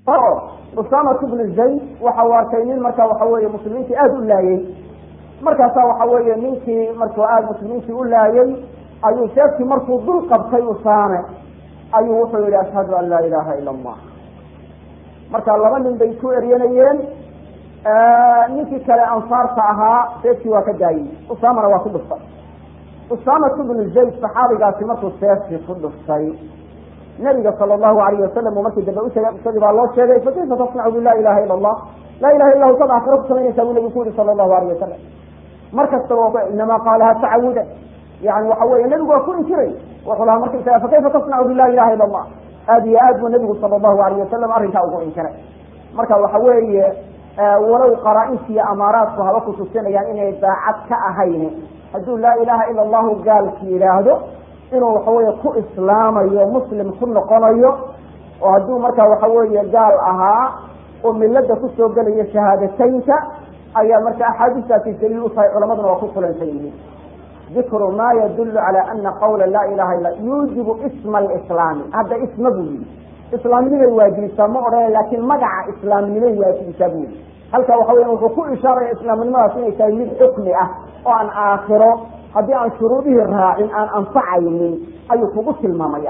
أسامة بن زيد وحوارتين مركا وحوية مسلمين في أهل الله مركا سا وحوية منك مركا آل مسلمين في الله أيو شافك مركا ذل قبطي أسامة أيو وصل أشهد أن لا إله إلا الله مركا الله من بيتو إريانيين ninkii kale ansaarta ahaa seefkii waa ka daayey usaamana waa ku dhuftay usaamatu bnu zayd saxaabigaasi markuu seefkii ku dhuftay nabiga sala allahu alayhi wasalam markii dambe u sheegay qisadii baa loo sheegay fa kayfa tasnacu bi laa ilaha ila allah laa ilaha illa hu sad aakhiro ku samaynaysaa buu nabigu ku yihi sala allahu alayhi wasalam mar kasta inamaa qaalaha tacawudan yani waxa weeye nabigu waa ku inkiray wuxuu lahaa markaysaga fa kayfa tasnacu bi laa ilaha illa allah aad iyo aad buu nabigu sala allahu alayhi wasalam arrinkaa ugu inkiray marka waxa weeye walow qaraaintiiyo amaaraadku haba ku tusinayaan inay daacad ka ahayn hadduu laa ilaha ila allahu gaalki yidhaahdo inuu waxaweeye ku islaamayo muslim ku noqonayo oo hadduu markaa waxaweeye gaal ahaa oo milada kusoo gelayo shahaadateynka ayaa marka axaadiistaasi daliil u tahay culamaduna waa ku kulansan yihiin dikru ma yadullu cala ana qawla laa ilaha illa yuujibu isma alislaami hadda isma buu yidhi islaamnimay waajibisaa ma odhana laakiin magaca islaamnimay waajibisaa buu yidhi halkaa waxa weya wuxuu ku ishaaraya islaamnimadaas inay tahay mid xukmi ah oo aan aakhiro haddii aan shuruudihii raacin aan anfacaynin ayuu kugu tilmaamaya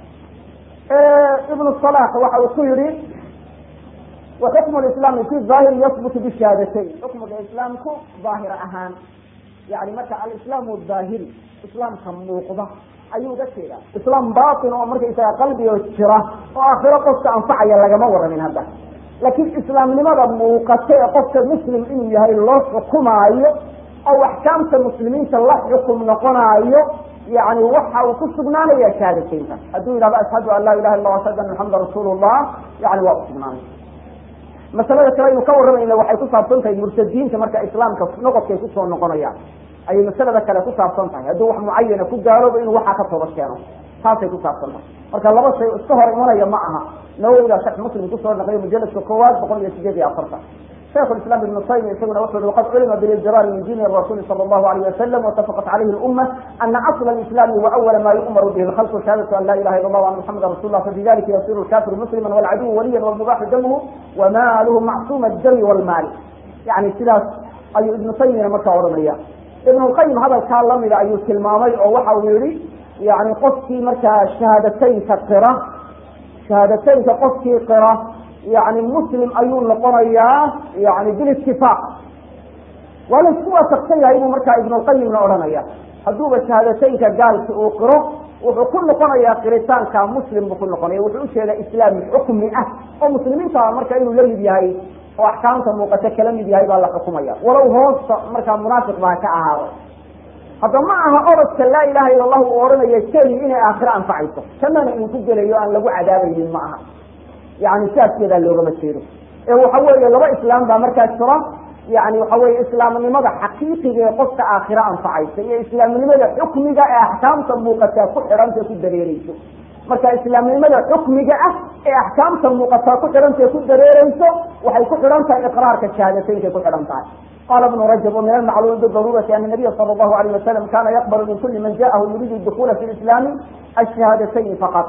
ibnu salax waxa uu ku yihi waxukmu lislaami fi daahiri yahbutu bishahaadatayn xukmiga islaamku daahir ahaan yani marka alislaamu daahiri islaamka muuqda ayuu uga jeedaa islaam batin oo markaysaga qalbigo jira oo aakhiro qofka anfacaya lagama waramin hadda laakiin islaamnimada muuqata ee qofka muslim inuu yahay loo xukumaayo oo axkaamta muslimiinta la xukum noqonaayo yani waxa uu ku sugnaanaya shahaadateynka hadduu yidhahdo ashhadu an laa ilaha illa allah ashhadu anna muxamada rasuulullah yani waa usugnaanay masalada kale aynu ka warramayna waxay ku saabsan tahay murtadiinta marka islaamka noqodkay kusoo noqonayaan ayay masalada kale ku saabsan tahay hadduu wax mucayana ku gaaloobo inuu waxaa ka toobad keeno taasay ku saabsan tahay marka laba shay iska hor imanaya ma aha nawowda sharx muslim kusoo naqliyo mujaladka koowaad 148 شيخ الإسلام ابن تيمية يقول وقد علم بالإجرار من دين الرسول صلى الله عليه وسلم واتفقت عليه الأمة أن أصل الإسلام وأول ما يؤمر به الخلق شهادة أن لا إله إلا الله وأن محمد رسول الله ففي ذلك يصير الكافر مسلما والعدو وليا والمباح دمه وماله معصوم الدم والمال يعني ثلاث أي ابن تيمية مكة ورمية ابن القيم هذا كان لم إذا أي كلمامي أو وحا ويري يعني قصتي مركا شهادتين كقرة شهادتين كقصتي قرة يعني مسلم أيون لقرية يعني بالاتفاق ولسوا تقصيها إنه مركا ابن القيم لأرمية هدوب الشهادتين كقال سأقره وكل قرية قريتان كمسلم بكل قرية وحوش إلى إسلام حكم ومسلمين مركا إنه لم يبيهاي وأحكامته موقتا كلام يبيهاي بالله حكومية ولو هو مركا منافق ما كأهار هذا معها أرد لا إله إلا الله وأرنا يشتري إنه آخر أنفعيته كما إن تجل أن لو عذابه معها يعني شاف كذا اللي رمى الشيرو وحول لبا إسلام بمركز شرع يعني وحول إسلام لماذا حقيقي قصة آخر أنفعيته إسلام لماذا حكم جاء أحكام تبوقتها كحرام تكون دريريته مركز إسلام لماذا حكم جاء أحكام تبوقتها كحرام تكون دريريته وحي كحرام إقرار كالشهادتين كحرام تعالى قال ابن رجب ومن المعلوم بالضرورة أن النبي صلى الله عليه وسلم كان يقبل من كل من جاءه يريد الدخول في الإسلام الشهادتين فقط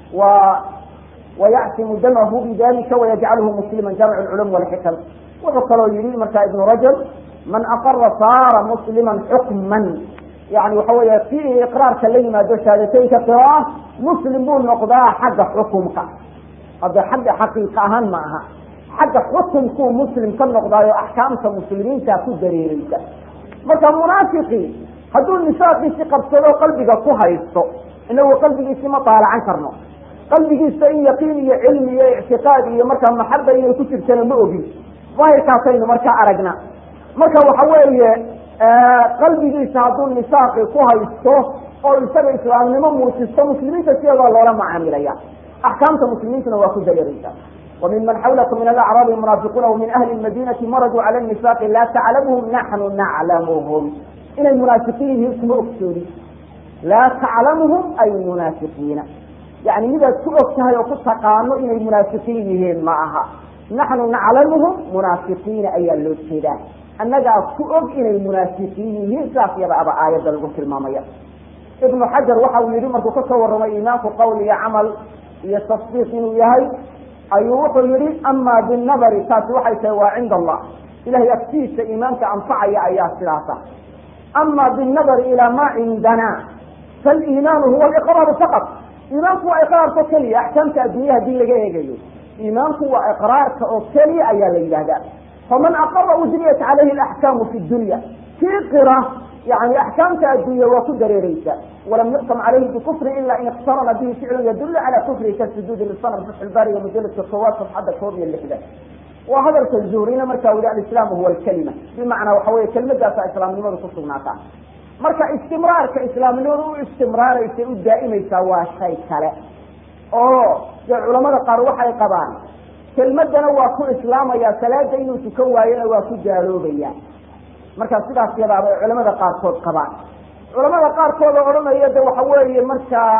ويعصم دمه بذلك ويجعله مسلما جامع العلوم والحكم وذكر يريد مركا ابن رجب من أقر صار مسلما حكما يعني وحوى فيه إقرار كلمة دو شهادتين كقراءة مسلمون نقضاء حق حكمك هذا حق حقيقة معها حق حكمك مسلم كالنقضاء وأحكام كمسلمين تأكد دريريك مركا منافقي هدول نساء في قبصلوا قلبك كهيستو إنه قلبك اسمه طالع عن كرنه قلبك يستعين يقيني علمي اعتقادي مركا محبة يكتب كان مؤذي ظاهر كاسين مركا عرقنا مركا وحوالي قلبك يساعدون نساقي كوها يستوه او يسابع إسلام لمن مرسيستا مسلمين تسير الله لما عامليا أحكامت مسلمين تنواكو جريريتا ومن حولكم من الأعراب المنافقون ومن أهل المدينة مرضوا على النفاق لا تعلمهم نحن نعلمهم إن المنافقين يسموا أكسوري لا تعلمهم أي المنافقين يعني إذا تؤكتها يقص قانو إن المنافقين معها نحن نعلمهم منافقين أي اللوتشيدا أنك تؤك إن المنافقين سافية بأبا آية الغفل المامية ابن حجر وحاول يريد أن تصور رمى إيمانك قولي عمل يستصديق إنه يهي ayuu wuxuu yihi ama binadari taasi waxay tahay waa cinda allah ilahay agtiisa iimaanka anfacaya ayaa sidaasa ama binadari ilaa ma cindana faliimaanu huwa aliqraaru faqat iimaanku waa iqraarka keliya axkaamta addunya hadii laga eegayo iimaanku waa iqraarka oo keliya ayaa la yidhahdaa faman aqara ujriyat calayhi alaxkaamu fi dunya kii qira yani axkaamta addunya waa ku dareereysa walam yuxkam calayhi bikufri ila in iqtarana bihi ficlu yadulu cala kufrihi kasujuudi lisanam fatxu lbaariga mujaladka koowaad safxadda 61 waa hadalka zuhrina marka wili alislaamu huwa alkalima bimacnaa waxa weye kelmadaasa islaamnimadu ku sugnaataa marka istimraarka islaamnimadu u istimraaraysa u daa'imaysaa waa shay kale oo dee culamada qaar waxay qabaan kelmadana waa ku islaamaya salaada inuu tukan waayona waa ku gaaloobaya marka sidaas yadaaba ay culamada qaarkood qabaan culamada qaarkood oo odhanaya de waxa weeye markaa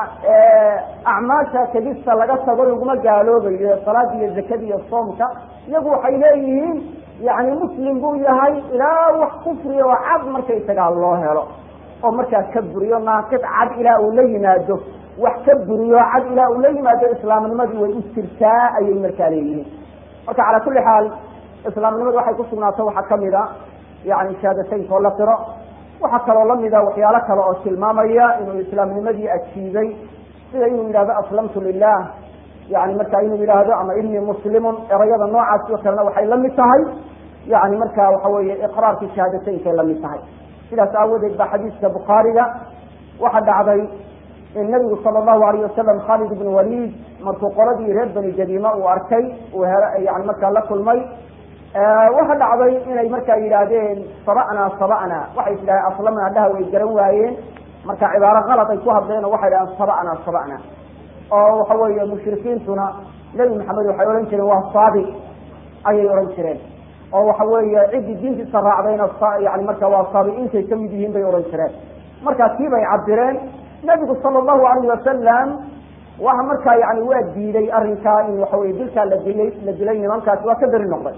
acmaasha tegista laga tago laguma gaaloobayo salaada iyo zakada iyo soomka iyagu waxay leeyihiin yani muslim buu yahay ilaa wax kufriya oo cad markaysagaa loo helo oo markaa ka buriyo naaqid cad ilaa uu la yimaado wax ka buriyo cad ilaa uu la yimaado islaamnimadii way u jirtaa ayay markaa leeyihiin marka calaa kulli xaal islaamnimadu waxay ku sugnaato waxaa kamid a yani shahaadateynka oo la qiro waxaa kaloo lamida waxyaalo kale oo tilmaamaya inuu islaamnimadii ajiibay sida inuu yidhahdo aslamtu lilah yani marka inuu yidhaahdo ama inii muslimun erayada noocaas oo kalena waxay lamid tahay yani marka waxa weeye iqraarkii shahaadateynkaay lamid tahay sidaas aawadeed ba xadiiska bukhaariga waxa dhacday in nabigu sala allahu alayh wasalam khalid ibn walid markuu qoladii reer bani jadiima uu arkay uu yani markaa la kulmay waxa dhacday inay markaa yidhaahdeen saba'na waxay tidhahdeen aslamna dhaha way garan waayeen marka cibaaro kalad ay ku hadleen oo waxay dhahdeen saba'na oo waxa weeye mushrikiintuna nebi maxamed waxay odhan jireen waa saabi ayay odhan jireen oo waxa weeye ciddii diintiisa raacdayna yani marka waa saabi'iintay kamid yihiin bay odhan jireen markaa kii bay cabireen nabigu sala allahu alayh wasalam waxa markaa yani waa diiday arrinkaa in waxa weye dilkaa la dilay nimankaasi waa ka beri noqday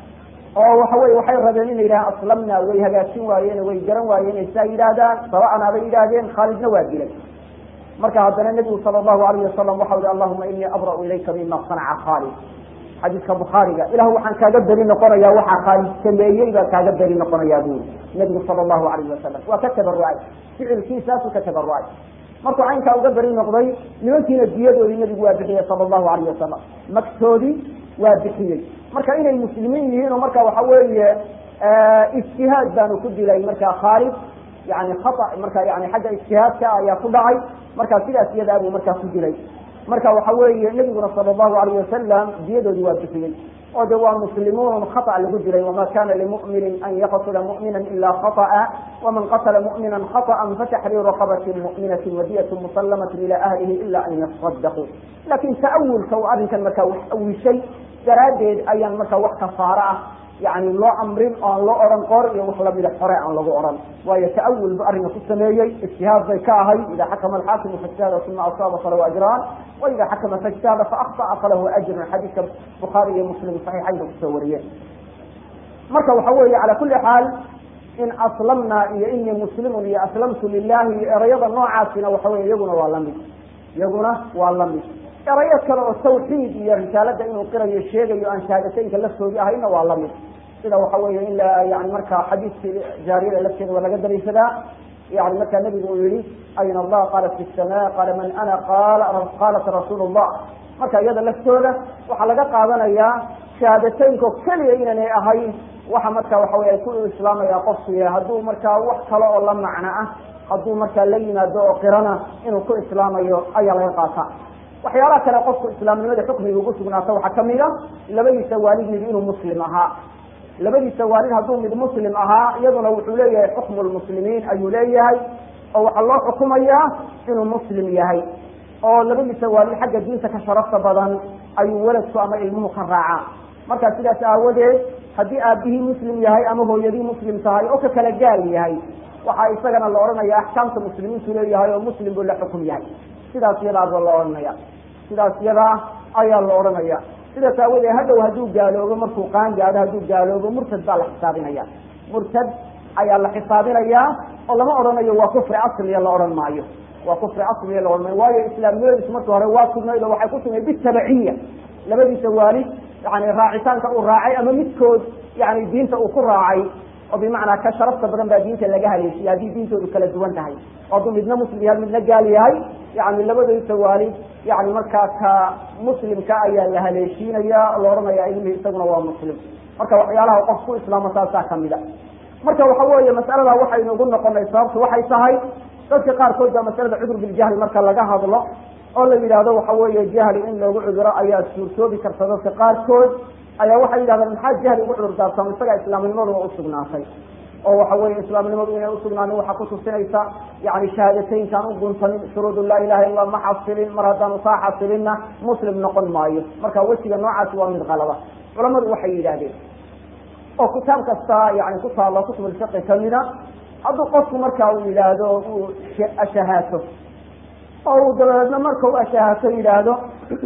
oo waxa weye waxay rabeen inay yidhahaan aslamna way hagaajin waayeen way garan waayeen ay saa yidhaahdaan saba'na bay yidhaahdeen khaalidna waa dilay marka haddana nebigu sala allahu alayh wasalam waxau yihi allahuma inii abra'u ilayka mima sanaca khaalid xadiiska bukhaariga ilahu waxaan kaaga beri noqonaya waxaa khaalid sameeyey baa kaaga beri noqonayaa buuri nebigu sala allahu alayh wasalam waa ka tabarucay ficilkiisaasuu ka tabarucay markuu caynkaa uga beri noqday nimankiina diyadoodii nebigu waa bixiyey sala allahu alayh wasalam magtoodii waa bixiyey marka inay muslimiin yihiin oo marka waxa weeye ijtihaad baanu ku dilay marka khaalid yani khata marka yani xagga ijtihaadka ayaa ku dhacay marka sidaas iyadaa buu markaa ku dilay marka waxa weeye nebiguna sala allahu alayh wasalam diyadoodii waa bixiyey oo de waa muslimuun khata lagu dilay wama kana limuminin an yaqtula mu'mina ila khata'a waman qatala mu'mina khata'an fataxriiru raqabatin mu'minatin wadiyatun musallamatin ila ahlihi ila an yasadaquu lakin ta'awulka uu arrinkan markaa wax awishay daraaddeed ayaan marka wax kafaaro ah yani loo amrin oo aan loo odhan qor iyo wax lamida xore aan lagu odhan waayo ta'awul bu arrinka ku sameeyey ijtihaad bay ka ahay ida xakama alxaakimu faijtahada uma asaaba falahu ajraan wa ida xakama faijtahada faakطa'a falahu ajrun xadiiska bukhaari iyo muslim saxiixaynka kusoo wariyeen marka waxa weeye cala kuli xaal in aslamna iyo inii muslimun iyo aslamtu lilahi iyo erayada noocaasina waxa weye iyaguna waa lamid erayo kale oo tawxiid iyo risaalada inuu qirayo sheegayo aan shahaadateynka laftooda ahayna waa lamid sida waxa weeye in yani marka xadiiskii jaariyada lafteeda waa laga daliishadaa yani markaa nabigu uu yihi ayna allah qaalat fi samaa qaala man ana qaalat rasuul llah marka iyada laftooda waxaa laga qaadanayaa shahaadateynko keliya inaanay ahayn waxa marka waxa wey ay ku islaamaya qofku yahay hadduu markaa wax kale oo la macno ah hadduu markaa la yimaado oo qirana inuu ku islaamayo ayaa laga qaata waxyaalaha kale qofku islaamnimada xukmiga ugu sugnaato waxaa kamid a labadiisa waalid mid inuu muslim ahaa labadiisa waalid hadduu mid muslim ahaa iyaduna wuxuu leeyahay xukmu lmuslimiin ayuu leeyahay oo waxaa loo xukumayaa inuu muslim yahay oo labadiisa waalid xagga diinta ka sharafta badan ayuu waladku ama ilmuhu ka raacaa marka sidaas aawadeed haddii aabihii muslim yahay ama hooyadii muslim tahay oo ka kala gaal yahay waxaa isagana la odhanaya axkaamta muslimiintu leeyahay oo muslim buu la xukum yahay sidaas yadaaba la odhanaya sidaas yadaa ayaa la odhanaya sidaas aawadeed hadhow hadduu gaaloobo markuu qaan gaado hadduu gaaloobo murtad baa la xisaabinaya murtad ayaa la xisaabinayaa oo lama odhanayo waa kufri asliya la odhan maayo waa kufri asliya la odhan maayo waayo islaamnimadiisu marka hore waa sugnayd oo waxay ku sugnayd bitabiciya labadiisa waalid yani raacitaanka uu raacay ama midkood yani diinta uu ku raacay oo bimacnaa ka sharafta badan baa diinta laga haleeshiya haddii diintoodu kala duwan tahay oo hadduu midna muslim yahay midna gaal yahay yani labadaysa waalid yani markaa ka muslimka ayaa la haleeshiinaya la odhanaya ilmihi isaguna waa muslim marka waxyaalaha qof ku islaamo saasaa kamida marka waxa weeye mas'alada waxaynu ugu noqonay sababtu waxay tahay dadka qaarkood baa masalada cudur biljahli marka laga hadlo oo la yidhaahdo waxa weeye jahli in loogu cuduro ayaa suurtoobi karta dadka qaarkood ayaa waxay yidhahdeen maxaa jahli ugu cudur daarsan isaga islaamnimaduna usugnaatay oo waxa weeye islaamnimadu inay usugnaanin waxaa kutusinaysa yani shahaadateynkaan u guntamin shuruud laa ilaha illa ma xasilin mar haddaanu saa xasilinna muslim noqon maayo marka wejiga noocaasi waa mid qalaba culamadu waxay yidhaahdeen oo kitaab kasta yani ku taalo kutubulfiqi kamida hadduu qofku marka uu yidhaahdo uu ashahaato oo uu dabadeedna marka u ashahaato yidhaahdo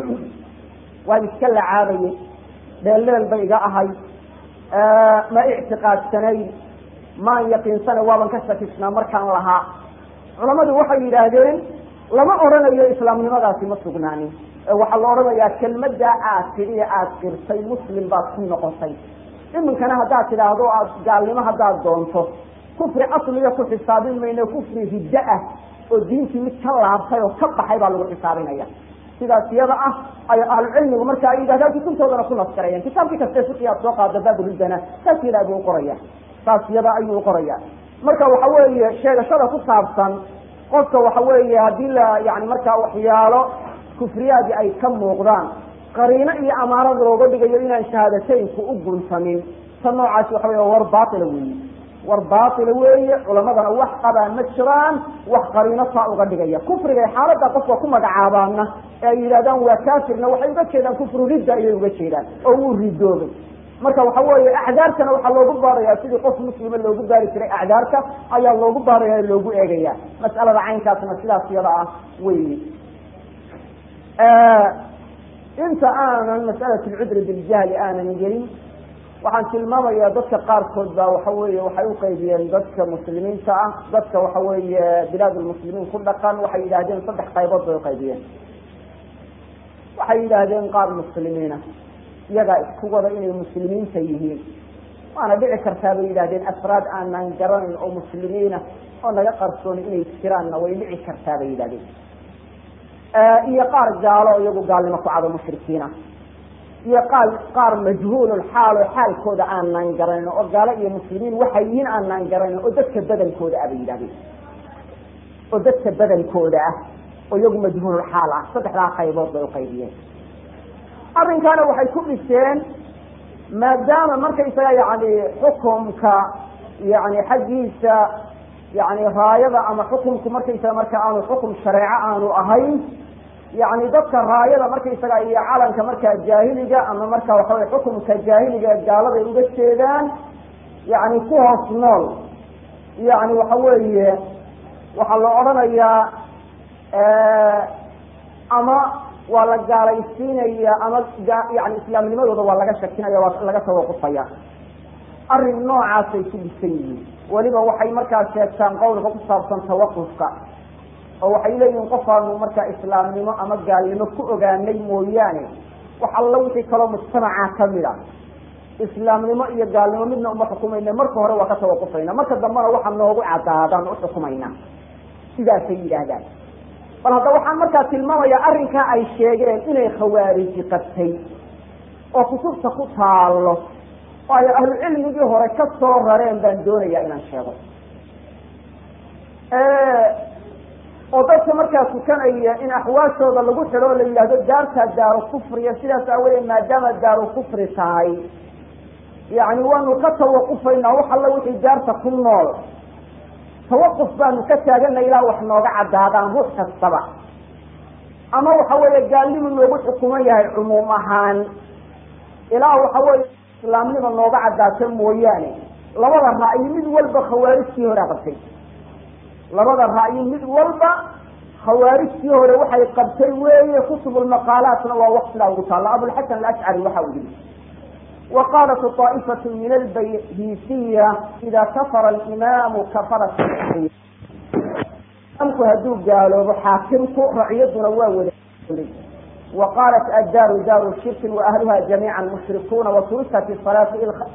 waan iska lacaabayey dheelleel bay iga ahay ma ictiqaadsanayn maan yaqiinsana waaban ka shakisnaa markaan lahaa culamadu waxay yidhaahdeen lama odhanayo islaamnimadaasi ma sugnaanin waxaa la odhanayaa kelmaddaa aad tidhi aad qirtay muslim baad ku noqotay iminkana haddaad tidhaahdo aad gaalnimo haddaad doonto kufri asliga ku xisaabin mayno kufri riddo ah oo diintii mid ka laabtay oo ka baxay baa lagu xisaabinaya sidaas iyada ah ay ahlucilmigu marka ay yidhahdaan kutubtoodana ku naskarayaan kitaabkii kaste fiqi aad soo qaada baaburidana saas yadaa buu qoraya saas iyada ayuu qoraya marka waxa weeye sheegashada ku saabsan qofka waxa weeye haddii la yani markaa waxyaalo kufriyaadii ay ka muuqdaan qariino iyo amaarad looga dhigayo inaan shahaadateynku u guntamin ta noocaasi waxa wey war baatila weeye war baatila weeye culamadana wax qabaan ma jiraan wax qariino saa uga dhigaya kufriga xaaladda qofka ku magacaabaana ee ay yidhahdaan waa kaafirna waxay uga jeedaan kufru ridda ayay uga jeedaan oo wuu ridoobay marka waxa weeye acdaartana waxaa loogu baarayaa sidii qof muslima loogu baari jiray acdaarta ayaa loogu baaraya loogu eegaya mas'alada caynkaasna sidaas iyada ah weyi inta aanan mas'alat alcudri biljahli aanan gelin waxaan tilmaamayaa dadka qaarkood baa waxa weeye waxay uqaybiyeen dadka muslimiinta ah dadka waxa weeye bilaadulmuslimiin ku dhaqan waxay yidhahdeen 3 qaybood bay uqaybiyeen waxay yidhaahdeen qaar muslimiina iyagaa isku wada inay muslimiinta yihiin waana dhici kartaa bay yidhahdeen afraad aanan garanayn oo muslimiina oo naga qarsoon inay jiraanna way dhici kartaa bay yidhahdeen iyo qaar gaalo iyagu gaalnimo ku cado mushrikiina iyo qaar majhuulul xaal oo xaalkooda aanan garanin oo gaalo iyo muslimiin waxay yihiin aanan garanin oo dadka badankooda ah bay yidhahdeen oo dadka badankooda ah oo iyagu majhuulul xaal ah 3 qaybood bay uqaybiyeen arrinkaana waxay ku dhiseen maadaama markaysaga yani xukumka yani xaggiisa yani raayada ama xukumku markaysaga marka aanu xukum shareeco aanu ahayn yani dadka raayada markaysaga iyo calanka markaa jaahiliga ama marka waxa wey xukumka jaahiliga gaaladay uga jeedaan yani ku hoos nool yani waxa weeye waxaa la odhanayaa ama waa la gaalaysiinaya ama yani islaamnimadooda waa laga shakinaya waa laga tawaqufaya arrin noocaasay ku dhisan yihiin weliba waxay markaa sheegtaan qowlka ku saabsan tawaqufka oo waxay leeyihiin qofaanu markaa islaamnimo ama gaalnimo ku ogaanay mooyaane wax alla wixii kaloo mujtamaca kamida islaamnimo iyo gaalnimo midna uma xukumayna marka hore waa ka tawaqufayna marka dambena waxa noogu cadaadaan uxukumayna sidaasay yidhaahdaan bal hadda waxaan markaa tilmaamayaa arrinkaa ay sheegeen inay khawaariji qabtay oo kutubta ku taalo oo ay ahlu cilmigii hore ka soo rareen baan doonayaa inaan sheego oo dadka markaa tukanaya in axwaashooda lagu xidho la yidhaahdo daartaa daaru kufriya sidaas aawadeed maadaama daaru kufri tahay yani waanu ka tawaqufaynaa wax alla wixii daarta ku nool tawaquf baanu ka taagana ilaa wax nooga cadaadaan ruux kastaba ama waxa weeye gaalnimu loogu xukuman yahay cumuum ahaan ilaa waxa weeye islaamnima nooga cadaato mooyaane labada ra'yi mid walba khawaarijtii hore qabtay labada ra'yi mid walba khawaarijtii hore waxay qabtay weeye kutubulmaqaalaatna waa waqtidaa ugu taalla abulxasan alashcari waxa uu yihi وقالت طائفة من البيهيسية إذا كفر الإمام كفرت الرعية أمك هدوك قالوا حاكمك رعيتنا واولي وقالت الدار دار الشرك وأهلها جميعا مشركون وتركت الصلاة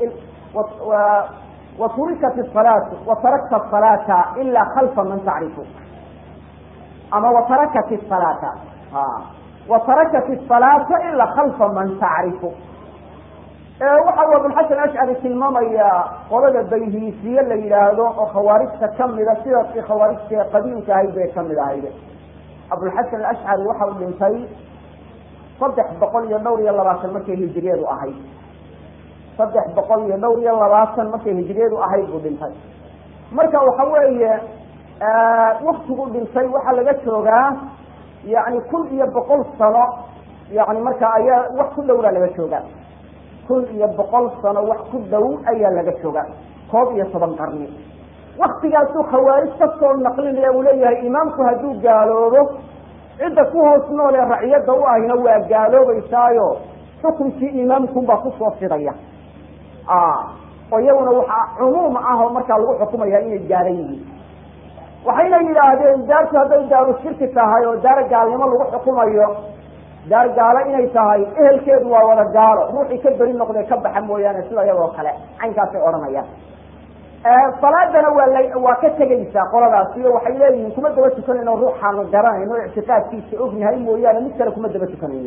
وتركت الصلاة إلا خلف من تعرفه أما وتركت الصلاة إلا خلف من تعرفه waxa uu Abul Hasan Ash'ari tilmaamaya qolada bayhiisiye la yiraahdo oo khawaarijta kamida sidoo khawaarijta qadiimka ay bay kamid ahayd Abul Hasan Ash'ari waxa uu dhintay 320 markii hijriyadu ahayd 320 markii hijriyadu ahayd buu dhintay marka waxa weeye waqtigu dhintay waxa laga joogaa yaani 100 sano yaani marka ayaa wax ku dhowra laga joogaa 100 sano wax ku dhow ayaa laga joogaa 11 qarni waqtigaas uu khawaarij ka soo naqlinaya uu leeyahay imaamku haduu gaaloobo cida ku hoos nool ee raciyada u ahina waa gaaloobaysaayo xukunkii imaamku baa ku soo fidaya oo iyaguna waxa cumuum ah oo marka lagu xukumayaa inay gaaran yihiin waxayna yiraahdeen daartu haday daaru shirki tahay oo daar gaalnimo lagu xukumayo daar gaala inay tahay ehelkeedu waa wada gaalo ruuxii ka bari noqday ka baxa mooyaane sida iyadoo kale aynkaas ay oranayaan salaadana waa ka tagaysaa qoladaas iyo waxay leeyihiin kuma daba tukanayno ruuxaanu garanayno ictiqaadkiisa ognahay mooyaane mid kale kuma daba tukanayno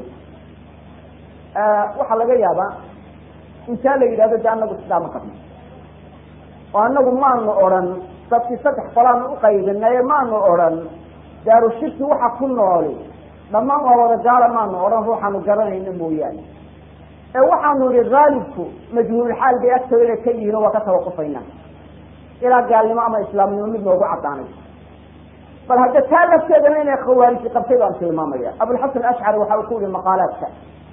waxa laga yaabaa inta la yiraahdo jaanadu islaam qabno oo anagu maanu oran sabti saddex qolaan u qaybinay maanu oran daaru shirki waxa ku nool dhamaan waa wada gaala maanu oran ruuxaanu garanayno mooyaane waxaanu ri gaalibku majhuul xaal bay agtooda ka yihiin oo ka tawaqufayna ila gaalnimo ama islaamnimo mid loogu cadaanay bal hadda taalafteedana inay khawaarij qabtay baan tilmaamaya Abul Hasan Ash'ari waxa uu ku yiri maqaalaadka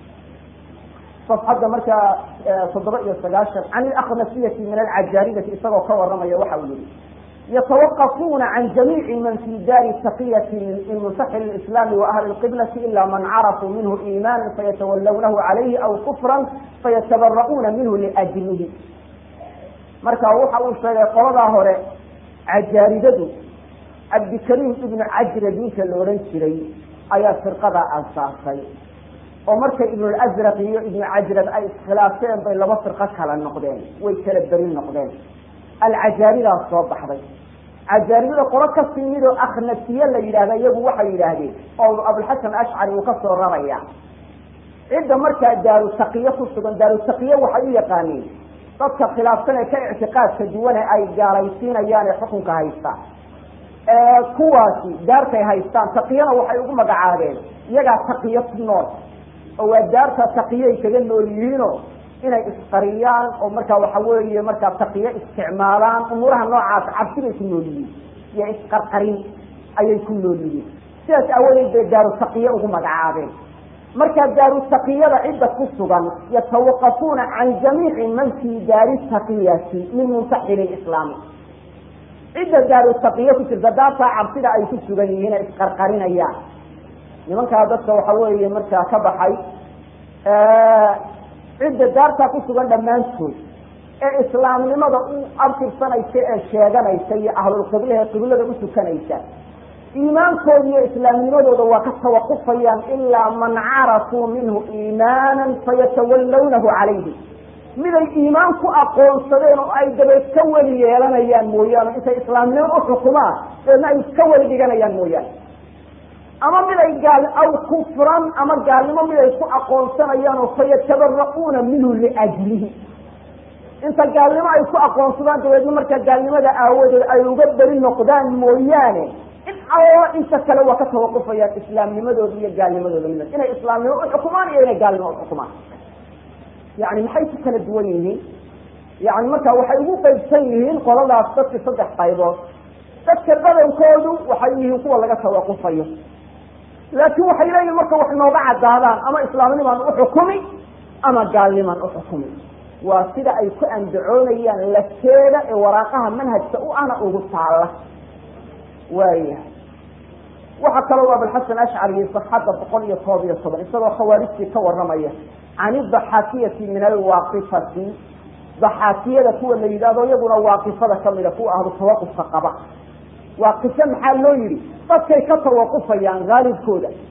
صفحة مركا صدرة يستجاشر عن الأخنسية من العجارية إسرائيل كورمية وحولي يتوقفون عن جميع من في دار التقية من مسح الإسلام وأهل القبلة إلا من عرفوا منه إيمانا فيتولونه عليه أو كفرا فيتبرؤون منه لأجله مركا وحول قرضا هوري عجاريدو عبد الكريم ابن عجردين كالورنشري أيا فرقضا أنصاصي ومركا ابن الأزرق ابن عجرد أي خلافين بين لبصر قشحل النقدين ويكالبرين النقدين العجاريدة الصواب حضي عجاريدة قرأك السنين أخنسية اللي يلاهي يبو وحي يلاهي أو أبو الحسن أشعري وكسر الرمية عند مركا دار التقية خصوصا دار التقية وحي يقانين تبقى خلافين كاعتقاد سجوانا أي جاريسين يعني حكم كهيستا كواسي دارتي هيستان تقيانا وحي يقوم قعادين يقع تقية النور oo daarta taqiyay kaga noolyihiino inay isqariyaan oo marka waxa weeye marka taqiya isticmaalaan umuraha noocaas cabsida ku noolyihiin iyo isqarqarin ayay ku noolyihiin sidaas awoodeed daaru taqiya ugu magacaabeen marka daaru taqiyada cidda ku sugan yatawaqafuna an jami'i man fi daari taqiyati min muntahil al-islam cidda daaru taqiya ku jirta daarta cabsida ay ku sugan yihiin isqarqarinayaan nimanka dadka waxa weeye marka ka baxay cidda daarta ku sugan dhamaantood ee islaamnimada u abtirsanaysa ee sheeganaysa iyo ahlul qiblada u tukanaysa iimaankooda iyo islaamnimadooda waa ka tawaqufayaan ilaa man carafu minhu iimaanan fayatawallawnahu calayhi miday iimaan ku aqoonsadeen oo ay dabeed ka weli yeelanayaan mooyaane intay islaamnimo u xukumaan eedna ay ka weli dhiganayaan mooyaane ama miday gaal aw kufran ama gaalnimo miday ku aqoonsanayaan oo fayatabarra'una minhu liajlihi inta gaalnimo ay ku aqoonsadaan dabeedna marka gaalnimada aawadeed ay uga bari noqdaan mooyaane in alla inta kale waa ka tawaqufayaan islaamnimadooda iyo gaalnimadooda mid inay islaamnimo u xukumaan iyo inay gaalnimo u xukumaan yani maxay ku kala duwan yihiin yani marka waxay ugu qaybsan yihiin qoladaas dadka saddex qaybood dadka badankoodu waxay yihiin kuwa laga tawaqufayo laakiin waxay leeyihiin marka wax nooga cadaadaan ama islaamnimaan u xukumi ama gaalnimaan u xukumi waa sida ay ku andacoonayaan lafteeda ee waraaqaha manhajka u ana ugu taala waaya waxa kale oo Abul Hasan Ash'ari safxada 117 isagoo khawaarijti ka waramaya عن الضحاكية من الواقفة ضحاكية كوا اللي يدادوا يبنا واقفة كاملة كوا أهل التوقف فقبا واقفة محل يري فكي كتوقف يعني غالب كودا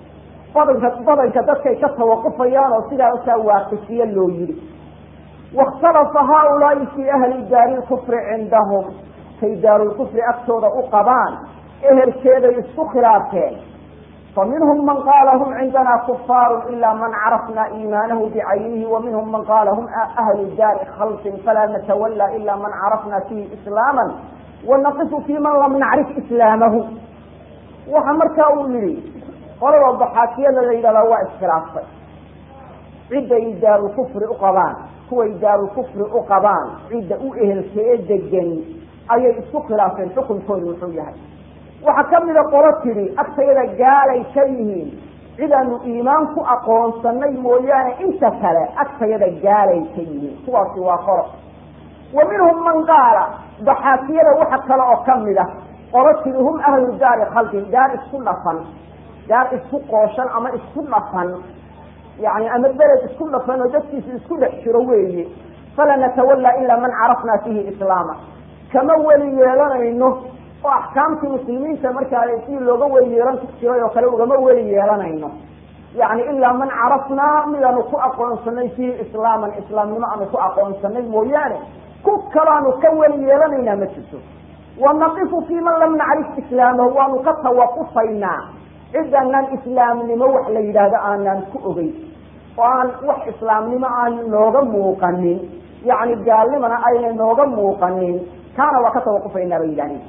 badanka dadkay ka tawaqufayaan oo sidaa waaqisiye loo yidhi. wakhtalafa haaulaai fii ahli daari lkufri cindahum, kay daarulkufri agtooda u qabaan ehelkeeday isku khilaafeen. faminhum man qaala hum cindana kufaaru ila man carafna iimaanahu bicaynihi, waminhum man qaala hum ahlu daari khalqin falaa natawala ila man carafna fihi islaama wanaqifu fi man lam nacrif islaamahu. waxa markaa uu yihi qolada daxaakiyada la yidhahdaa waa iskhilaaftay cidday daarulkufri u qabaan, kuway daarulkufri u qabaan cidda u ehelkee degan ayay isku khilaafeen xukunkoodu muxuu yahay. waxaa kamida qolo tidhi agtayada gaalay ka yihiin, cidaanu iimaan ku aqoonsanay mooyaane inta kale agtayada gaalay ka yihiin. kuwaasi waa qolo. wa minhum man qaala, daxaakiyada waxa kale oo kamida qolo tidhi hum ahlu daari khalqin, daar isku dhafan, daar isku qooshan ama isku dhafan, yani ama beled isku dhafan oo dadkiisa isku dhex jiro weeye. fala natawala ila man carafna fihi islaama, kama weli yeelanayno oo axkaamtii muslimiinta markaa si looga weli yeelan jiray oo kale ugama weli yeelanayno, yani ilaa man carafnaa midaanu ku aqoonsanay fihi islaaman, islaamnimo aanu ku aqoonsanay mooyaane ku kalaanu ka weli yeelanaynaa ma jirto. wanaqifu fii man lam nacrif islaamahu, waanu ka tawaqufaynaa cidanaan islaamnimo wax la yidhaahdo aanaan ku ogeyn oo aan wax islaamnimo aan nooga muuqanin, yani gaalnimana ayna nooga muuqanin, kaana waa ka tawaqufaynaa bay yidhahdeen.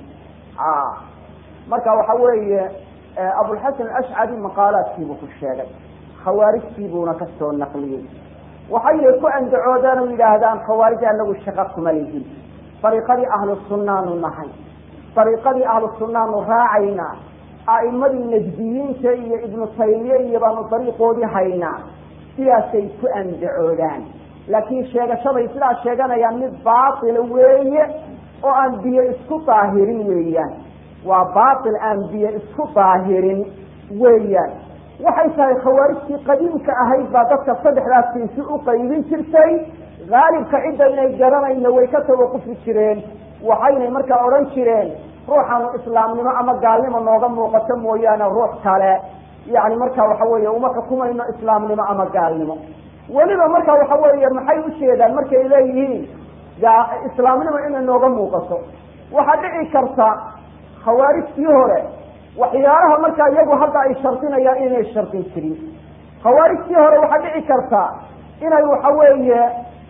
marka waxa weeye abulxasan ashcari maqaalaadkiibuu ku sheegay, khawaarijtiibuuna kasoo naqliyey. waxay ku andacoodaan oo yidhaahdaan khawaarij anagu shaqa kuma lihin, dariiqadii ahlu sunnaanu nahay, dariiqadii ahlu sunnaanu raacaynaa, a'imadii najdiyiinta iyo ibnu taymiye iyo baanu dariiqoodii haynaa, sidaasay ku andacoodaan. laakiin sheegashaday sidaa sheeganayaan mid baatila weeye oo aan biyo isku daahirin weeyaan. waa baatil aan biyo isku daahirin weeyaan. waxay tahay khawaarijtii qadiimka ahayd baa dadka saddexdaas kiisi u qaybin jirtay. haalibka cidda inay garanayna way ka tawaqufi jireen, waxaynay markaa odhan jireen ruuxaanu islaamnimo ama gaalnimo nooga muuqato mooyaane ruux kale yani marka waxa weeye uma xukumayno islaamnimo ama gaalnimo. weliba marka waxa weeye maxay ujeedaan markay leeyihiin islaamnimo inay nooga muuqato? waxaa dhici karta khawaarijtii hore waxyaalaha markaa iyagu hadda ay shardinayaan inay shardin jirin. khawaarijtii hore waxaa dhici karta inay waxa weeye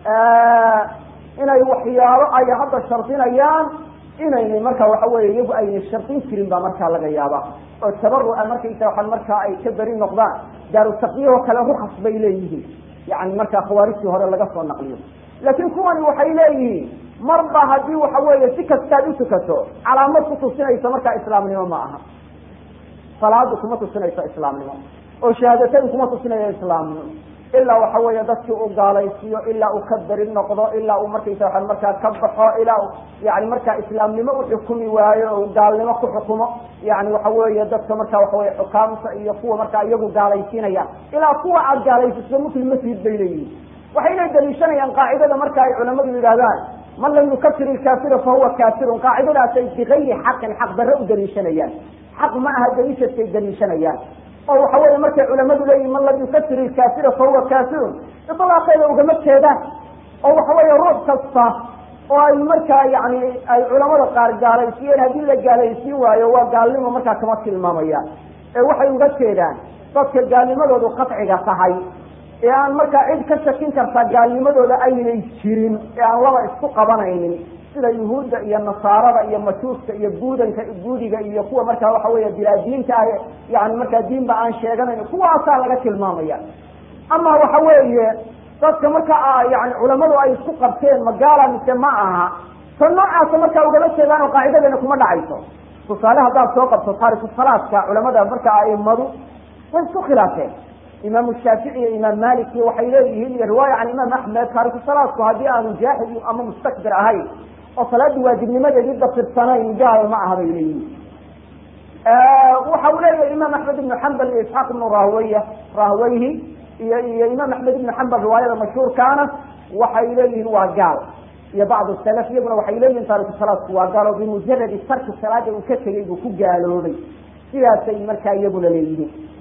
inay waxyaalo ay hadda shardinayaan inaynay marka waxa weeye iyagu aynay shardin jirin baa markaa laga yaaba, oo tabaruca markaysa waxaan markaa ay ka beri noqdaan. daarutaqyahoo kale rukas bay leeyihiin, yani markaa khawaarijtii hore laga soo naqliyo. laakiin kuwani waxay leeyihiin marba haddii waxa weeye si kastaad u tukato calaamad ku tusinaysa markaa islaamnimo ma aha. salaadu kuma tusinayso islaamnimo, oo shahaadateyn kuma tusinayo islaamnimo, ilaa waxa weeye dadkii u gaalaysiiyo, ilaa uu ka beri noqdo, ilaa uu markaysa waxaan markaa ka baxo, ilaa uu yani markaa islaamnimo u xukumi waayo oo gaalnimo ku xukumo. yani waxa weeye dadka markaa waxa weye xukaamta iyo kuwa markaa iyagu gaalaysiinayaan, ilaa kuwa aad gaalaysiiso muslim masjid bay leeyihiin. waxayna daliishanayaan qaacidada marka ay culamadu yidhahdaan man lam yukafir ilkaafira fahuwa kaafirun, qaacidadaasay bigayri xaqin xaq darre u daliishanayaan. xaq ma aha daliishadkay daliishanayaan. oo waxa weeye markay culamadu leeyihin man lam yukafir ilkaafira fahuwa kaafirun, ilaaqeeda ugama jeedaan. oo waxa weeye ruux kasta oo ay markaa yani ay culamada qaar gaalaysiiyeen, haddii la gaalaysiin waayo waa gaalnimo markaa kama tilmaamayaan, ee waxay uga jeedaan dadka gaalnimadoodu qatciga tahay, ee aan markaa cid ka shakin kartaa gaalnimadooda aynay jirin, ee aan laba isku qabanaynin, sida yuhuudda iyo nasaarada iyo majuuska iyo guudiga iyo kuwa markaa waxa weeye bilaadiinta ah, yani markaa diinba aan sheeganayn, kuwaasaa laga tilmaamaya. ama waxa weeye dadka markaa yani culamadu ay isku qabteen magaala mise ma aha, ta noocaasa markaa ugama jeedaan oo qaacidadeena kuma dhacayso. tusaale haddaad soo qabto taariku salaadka culamada markaa aimadu way isku khilaafeen. imaam shaafici iyo imaam malik iyo waxay leeyihiin, iyo riwaaya can imaam axmed, taariku salaadku haddii aanu jaahid ama mustakbir ahayn oo salaada waajibnimadeedii dafirsanayn gaal ma aha bay leeyihiin. waxa uu leeyahay imaam axmed ibnu xambal iyo isxaaq ibnu rahwayhi iyo imaam axmed ibnu xambal riwaayada mashhuurkaana waxay leeyihiin waa gaal, iyo bacdu salaf iyaguna waxay leeyihiin taariku salaadku waa gaal oo bimujaradi tarki salaada uu ka tegay buu ku gaaloobay. sidaasay markaa iyaguna leeyihiin.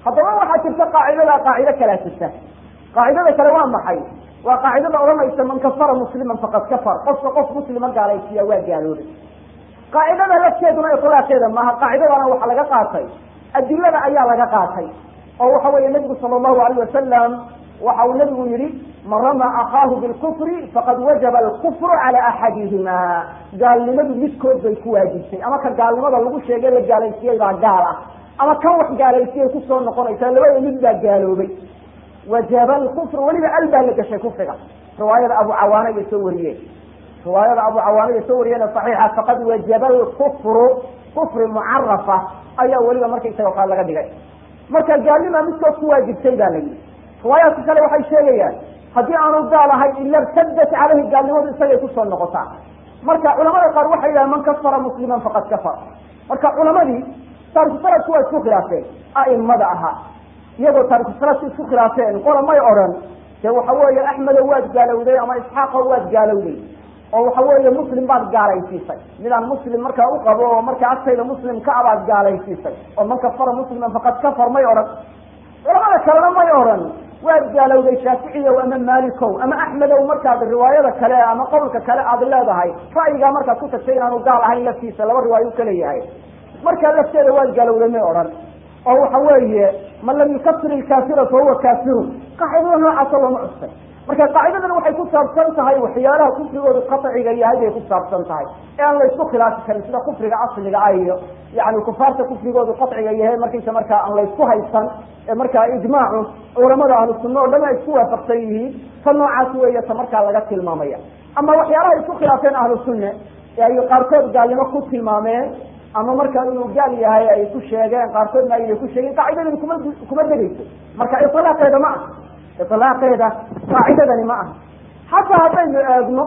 haddaba waxaa jirta qaacidada qaacido kalaa jirta qaacidada kale waa maxay waa qaacidada odhanaysa man kafara musliman faqad kafar qofka qof muslima gaalaysiiya waa gaaloobay qaacidada lafteeduna iطlaaqeeda maaha qaacidadana waxaa laga qaatay adilada ayaa laga qaatay oo waxa weeye nabigu sala allahu alayh wasalam waxa uu nabigu yihi man rama akaahu bilkufri faqad wajaba alkufru cala axadihima gaalnimadu midkood bay ku waajibtay ama ka gaalnimada lagu sheegay la gaalaysiiyey baa gaal ah ama kan wax gaalaysiiyey kusoo noqonaysa labada mid baa gaaloobay wajaba alkufru weliba al baa la gashay kufriga riwaayada abu cawaana iyo soo wariyeen riwaayada abu cawaana iyo soo wariyeen saxiixa faqad wajaba alkufru kufri mucarafa ayaa weliba markaysaga waxaa laga dhigay marka gaalnima midkood ku waajibtay baa la yidhi riwaayaadka kale waxay sheegayaan haddii aanu gaal ahay ila irtadat caleyhi gaalnimadu isagay kusoo noqotaa marka culamada qaar waxay yidhahan man kafara musliman faqad kafar marka culamadii taariku saladku waa isku khilaafeen a'imada ahaa iyagoo taariku saladku isku khilaafeen qola may odhan dee waxa weeye axmedo waad gaalowday ama isxaaqo waad gaalowday oo waxa weeye muslim baad gaalaysiisay midaan muslim markaa u qabo oo markaa agtayda muslim ka abaad gaalaysiisay oo man kafara musliman faqad kafar may odhan culamada kalena may odhan waad gaalowday shaaficiyow ama maalikow ama axmedow markaad riwaayada kale ama qowlka kale aad leedahay ra'yigaa markaad ku tagtay inaanu gaal ahayn laftiisa laba riwaayo u ka leeyahay markaa lafteeda waad gaalowday may odhan oo waxa weeye man lam yukafir ilkaafira fahuwa kaafirun qaacidada noocaasa looma custay marka qaacidadan waxay ku saabsan tahay waxyaalaha kufrigoodu qaطciga yahay bay ku saabsan tahay ee aan la isku khilaafi karin sida kufriga asliga ah iyo yani kufaarta kufrigoodu qaطciga yahay markaysa markaa aan la isku haysan ee markaa ijmaacu culamada ahlu sunna oo dhan ay isku waafaqsan yihiin ta noocaas weeye ta markaa laga tilmaamaya ama waxyaalaha isku khilaafeen ahlu sunne ee ay qaarkood gaalnimo ku tilmaameen ama markaa inuu gaal yahay ay ku sheegeen qaarkoodna aynay ku sheegeen qaacidadan kuma degeyso marka ilaaqeeda ma aha ilaaqeeda qaacidadani ma aha xataa haddaynu eegno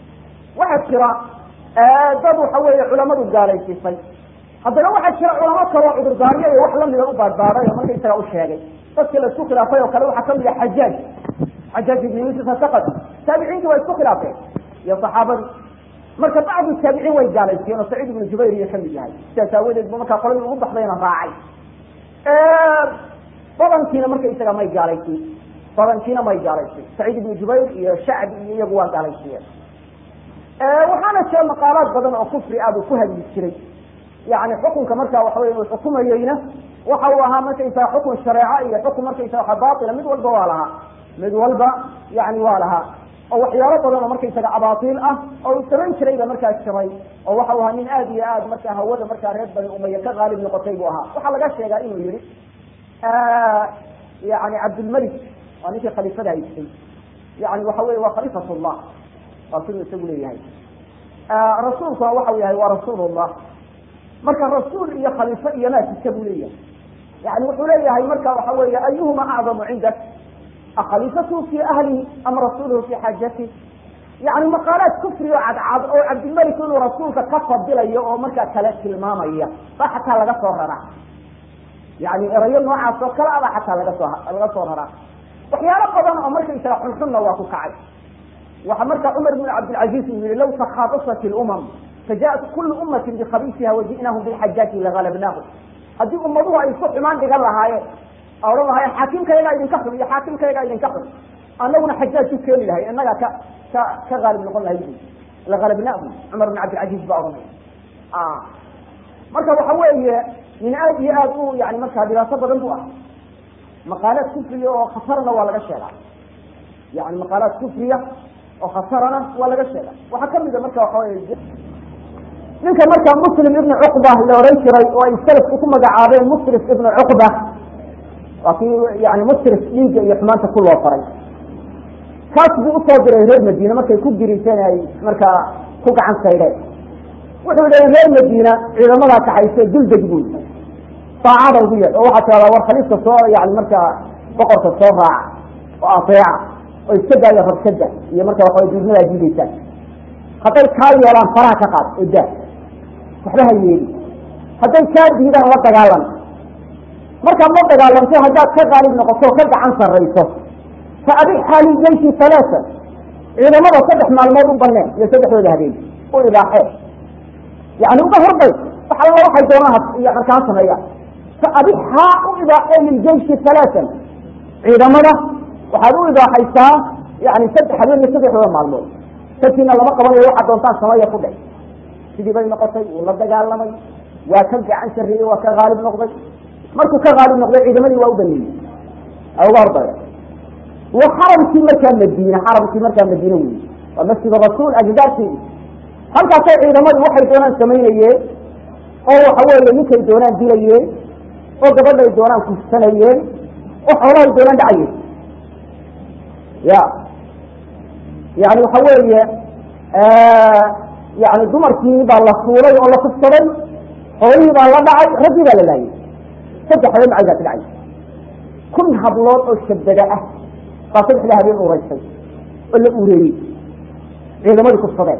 waxaa jira dad waxa weeye culamadu gaalaysiisay haddana waxaa jira culamo kaloo cudurdaaryo iyo wax lamida u baarbaaray oo markaysaga u sheegay dadkii la isku khilaafay oo kale waxaa kamid ah xajaaj ibn yuusuf asaqad taabiciintii waa isku khilaafeen iyo saxaabadu marka bacdu taabiciin way gaalaysiiyeen oo saciid ibnu jubayr iyo kamid yahay sidaas aawadeed ba markaa qoladii ugu baxdayna raacay badankiina markaysaga may gaalaysiin badankiina may gaalaysiin saciid ibnu jubayr iyo shacbi iyo iyagu waa gaalaysiiyeen waxaana jira maqaalaad badan oo kufri ah buu ku hadli jiray yani xukunka markaa waxa wey uu xukumayeyna waxa uu ahaa markaysaga xukun shareeco iyo xukun markaysaga waxa baatila mid walba waa lahaa mid walba yani waa lahaa oo waxyaalo badan oo markaysaga abaatiil ah oo uu samayn jiray ba markaa jiray oo waxa uu ahaa nin aad iyo aad markaa hawada markaa reer bani umaya ka qaalib noqotay buu ahaa waxaa laga sheegaa inuu yihi yani cabdulmalik waa ninkii khaliifada haystay yani waxa wey waa khaliifatullah waa siduu isagu leeyahay rasuulkuna waxau yahay waa rasuulullah marka rasuul iyo khaliifo iyo naasisa buu leeyahay yani wuxuu leeyahay marka waxa weeye ayuhuma acdamu cindak akhaliifatuhu fi ahlihi am rasuluhu fi xaajatihi yani maqaalaad kufri oo cadcad oo cabdilmalik inuu rasuulka ka fadilayo oo markaa kale tilmaamaya ba xataa laga soo raraa yani erayo noocaas oo kale aba xataa laga soo raraa waxyaalo badan oo markaysaga xunxunna waa ku kacay waxa marka cumar bn cabdilcaziz uu yihi law takhaabasat ilumam fajaءat kulu ummati bikhabiisiha waji'nahum bilxajaaji lagalabnaahu haddii ummaduhu ay isku xumaan dhigan lahaayeen odhan lahaayeen xaakimkayagaa idinka xun iyo xaakimkayagaa idinka xun anaguna xajaaj u keeni lahay inagaa ka qaalib noqon lahay bu lagalabnaahu cumar bn cabdilcaziz baa odhanaya marka waxa weeye nin aad iyo aad u yani markaa dhibaato badan bu ah maqaalaad kufriya oo khatarna waa laga sheegaa yani maqaalaad kufriya oo khatarana waa laga sheega waxaa kamida marka waxa wey ninka markaa muslim ibnu cuqba la oran jiray oo ay salafku ku magacaabeen musrif ibnu cuqba waa kii yani musrif dhiigga iyo xumaanta ku loo faray kaas buu usoo diray reer madiina markay ku diriseen ay markaa ku gacan saydheen wuxuu yihi reer madiina ciidamadaa kaxayse duldeg buu saacada ugu yeedh oo waxaa tiradaa war khaliifka soo yani markaa boqorka soo raaca oo ateeca oo iska daayo rabshada iyo marka waxa diidmadaa diidaysaan hadday kaa yeelaan faraha ka qaad oo daa waxba ha yeeli hadday kaa diidaan la dagaalan markaad la dagaalanto haddaad ka qaalib noqoto ka gacan sarrayso fa abixa liljayshi halaasa ciidamada 3 maalmood u baneen iyo 3dooda habeen u ibaaxee yani uga horbay wax alla waxay doonaan iyo markaa sameeyaan فأبيحها إضاحة للجيش ثلاثا إذا مرة وحدوا إضاحيتها يعني سد حبيبي سد حبيبي مع الموت سدنا لما قبل واحد وانتان سمايا قدعي سيدي بين نقطي والله دقال لمي وكبع عن شره وكغالب نقضي مركو كغالب نقضي إذا ملي وأوبني أو برضه وحرم في مكان الدين حرم في مكان الدين ومسجد الرسول أجدارتي هل كان إذا ملي وحي دونان سمينيه أو حوالي يمكن دونان دينيه أو قبل دونان كستانيه أو حوالي دونان دعيه يعني حوالي يعني دمرتي بالله صوري والله كستاني حوالي بالله دعي رجل لله سجح حوالي معجات العين كل هبلات أو الشبداء قاصد لها بين أوريسي ولا أوريني إذا ما يكون الصداق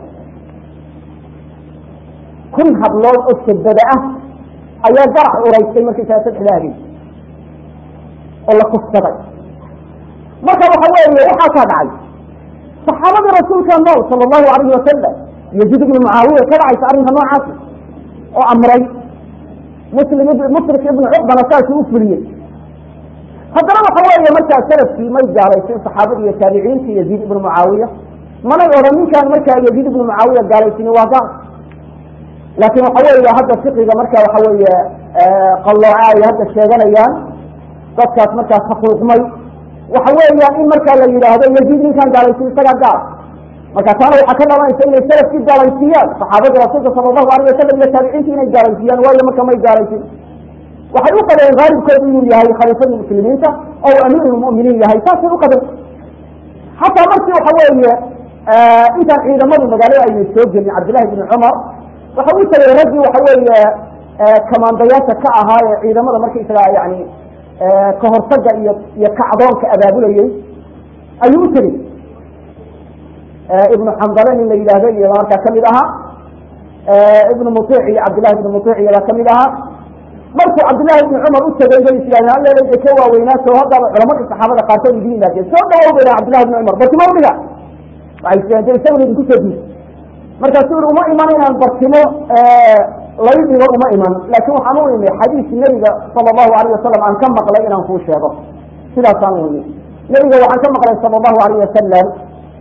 كل هبلات أو الشبداء أيها جرح أوريسي ما كنت أسد لها بين ولا كالصداق ما كان حوالي وحاكا دعي صحابة رسول الله صلى الله عليه وسلم يزيد بن معاوية كدعي سأرنها نوع عاصي وأمري مصرف ابن عقبة نساسي أفريه هذا ما حوالي مركز سلف في مجد على يصير صحابي التابعين في يزيد بن معاوية ما نقول من كان مركز يزيد بن معاوية قال يسني واقع لكن حوالي هذا الفقه مركز حوالي قلعاء هذا الشيغان ايام ضبطت مركز خطوط مي وحوالي ان مركز اللي هذا يزيد من كان قال يسني سقع قال مركز كانوا يحكموا ما يسني السلف في قال يسنيان صحابة رسول صلى الله عليه وسلم التابعين في قال يسنيان ولا مركز ما يقال يسني وحيوقع الغالب كبير يهي خليفة المسلمين أو أمير المؤمنين يهي تاسر وقدر حتى مرسي وحوالي إذا حين مر المقالة أي يتوجه من عبد الله بن عمر وحوالي يرجي وحوالي كمان ضياتة كأهاي إذا مر مرسي يعني كهرصجة يكعضون كأبابولي أيوتري ابن حنظلين اللي إلهي يمارك كمدها ابن مطيعي عبد الله بن مطيعي لا كمدها مركو عبد الله بن عمر أتبع جيش يعني هل لدي كوا ويناس وهذا علماء الصحابة قاتلوا دين لكن سوى دعوه عبد الله بن عمر بس ما ولقى وعيسى جاي يسوي لي كتبي مركز سور وما إيماننا بسمو لا يدري وما إيمان لكن حنون حديث النبي صلى الله عليه وسلم عن كم مقلئنا نفوش هذا كذا صانوا لي النبي عن كم مقلئ صلى الله عليه وسلم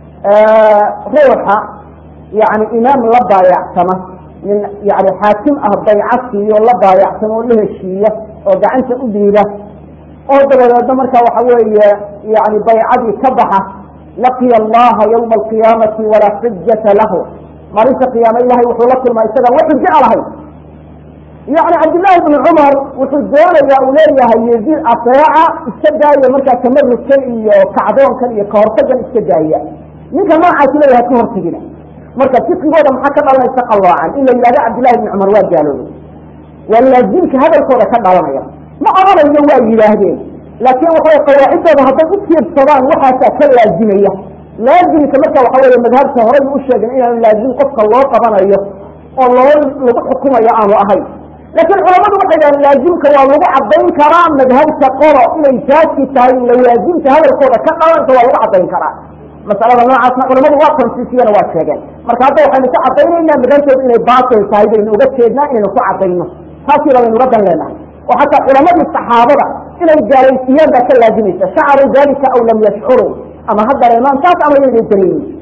روحه يعني إمام لبا يعتمه من يعني حاكم الضيعتي والله ضايعتم وله الشيء وجعنت أديله أدرى دمرك وحوي يعني ضيعتي كبحة لقي الله يوم القيامة ولا حجة له ما ليس قيام الله وحلق ما يستدى وحجة عليه يعني عبد الله بن عمر وحجة يا أولي يزيد أطياعة السجاية مركا كمر الشيء كعدون كان يكورتجا السجاية منك ما عاتلها كورتجنا marka fiqigooda maxaa ka dhalanaysa qallaacan ila ilaa Abdullah ibn Umar waa jaalooday wala jinka hadalkooda ka dhalanaya ma oranayo waa yiraahdeen laakiin waxay qawaacidooda hadday u fiirsadaan waxa ka laazimaya laazimka marka waxa weeye madhabka hore uu sheegay in laazim qofka loo qabanayo oo lagu xukumayo aanu ahayn laakiin culimadu waxay yiraahdeen laazimka waa lagu cadeyn karaa madhabka qoro inay taasi tahay laazimka hadalkooda ka dhalanaysa waa lagu cadeyn karaa مسألة نوعاً علماء واقعاً سيسيانا واجهاً مركز هذا وحين كعطينا مدانته إنه باطل صاحبين إنه قد إنه كعطينا هاتي لنا نردا لنا وحتى علماء الصحابة إنه الجاريسيان ذاك اللازمين شعروا ذلك أو لم يشعروا أما هذا الإمام شاف أمر الدليل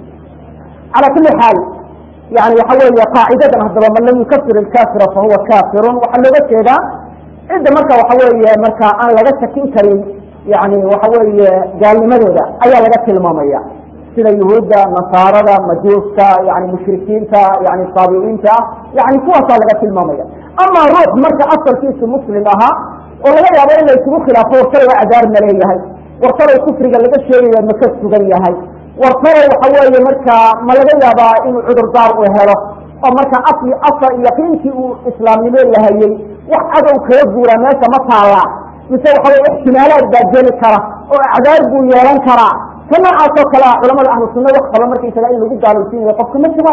على كل حال يعني يحول قاعدة هذا من لم يكفر الكافر فهو كافر وحلوه كذا إذا مركز وحول مركز أنا لغت سكين كريم يعني وحول قال لي ماذا أيها لغت المامية سيدا يهودا نصارى مجوسا يعني مشركين يعني صابئين يعني كواسا لغت المامية أما روح مركا أصل كيس مسلم أها ولا يا بين يسمو خلافه وصلوا أعذار ملايا هاي وصلوا كفر قال لك الشيء المكسو جاية هاي وصلوا وحوالي مركا ملايا با إنه عذر دار وهلا ومركا أصل يقينتي إسلامي ملايا هاي وحدوا كيبورا ناسا مطالع مثل حوالي احتمالات باجين كرا وأعذار بويران كرا كما أعطوا كلا علماء أهل السنة وقفوا مركا يتلاقي اللي قد قالوا فيه وقفوا مثلا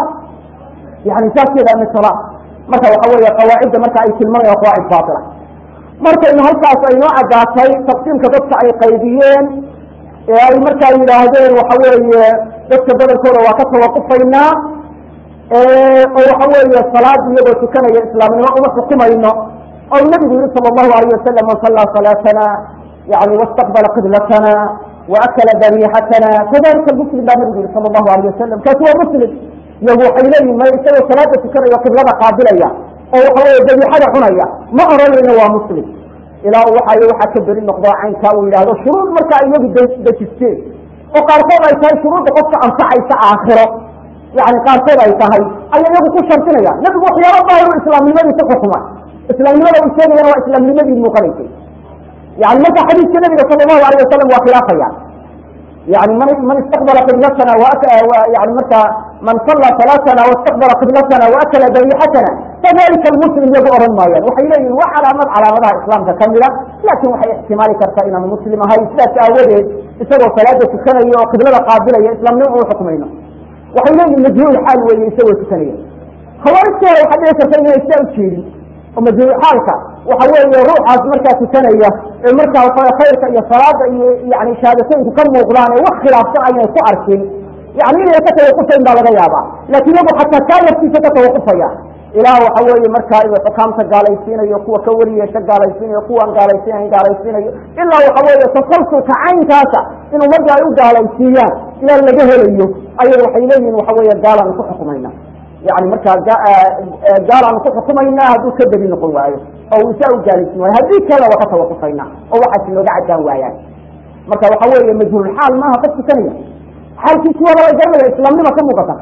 يعني شاكي لأن الصلاة مركا وحوالي قواعد مركا أي كلمة وقواعد باطلة مركا إنه هلقا أصينوا عداتي تقسيم كدفع أي قيديين يعني مركا يلاهدين وحوالي دفع بدل كورا وقفوا وقفينا وحوالي الصلاة يبقى سكنا يا إسلامي وقفوا كما إنه أو النبي صلى الله عليه وسلم وصلى صلاتنا يعني واستقبل قبلتنا وأكل ذبيحتنا، كذلك المسلم بقى النبي صلى الله عليه وسلم كان هو مسلم يهو حيلين ما يسوي صلاة سكر وقبلة قابلة أو هو ذبيحة حنية ما أرى إنه هو مسلم إلى وحى كبر النقضاء عن كاوي له شروط مركا يجب دشتين وقارقوا أي تاي شروط قصة أن تعي آخرة يعني قارقوا أي تاي أي يجب كل شرطنا يعني نبي يا رب الإسلام لماذا تحكمه إسلام لماذا يسوي هو إسلام لماذا المقرنين يعني مثل حديث النبي صلى الله عليه وسلم وخلافه يعني من استقبل قبلتنا يعني متى من صلى صلاتنا واستقبل قبلتنا واكل ذبيحتنا فذلك المسلم يجوع رمايا وحيلين وعلامات اسلام تكمله، لكن وحي احتمال كرتين من مسلم هاي ثلاث اولاد يسوي صلاه سكنيه وقبله قابله اسلام نوع حكمينه وحيلين مجهول الحال واللي يسوي سكنيه خوارج وحد يسوي يستوي ومجهول حالك وحوالي روح مركا سكنيه مركا خيرك يا صلاه يعني شهادتين كم مغلان وخلاف سعي كعرفين يعني إذا يتوقف إن لا غيابا لكن يبغى حتى كان في تتوقف يا إله حوالي مركا وحكام تقال يسين يقوى كورية تقال يسين يقوى قال يسين إلا وحوالي تصلت كعين كاسة إنه مرجع يقال يسين إلى اللي جهل أيه أي وحيلين وحوالي قال أن تحكمينا يعني مركا قال أن تحكمينا هذو كبرين القوة أو يساوي جالسين وهذه كلا وقت توقفينا أو واحد من قاعد جوايا مركا وحوالي مجهول الحال ما قد سنية حال في سوى لا يجرم الإسلام لما كم قطع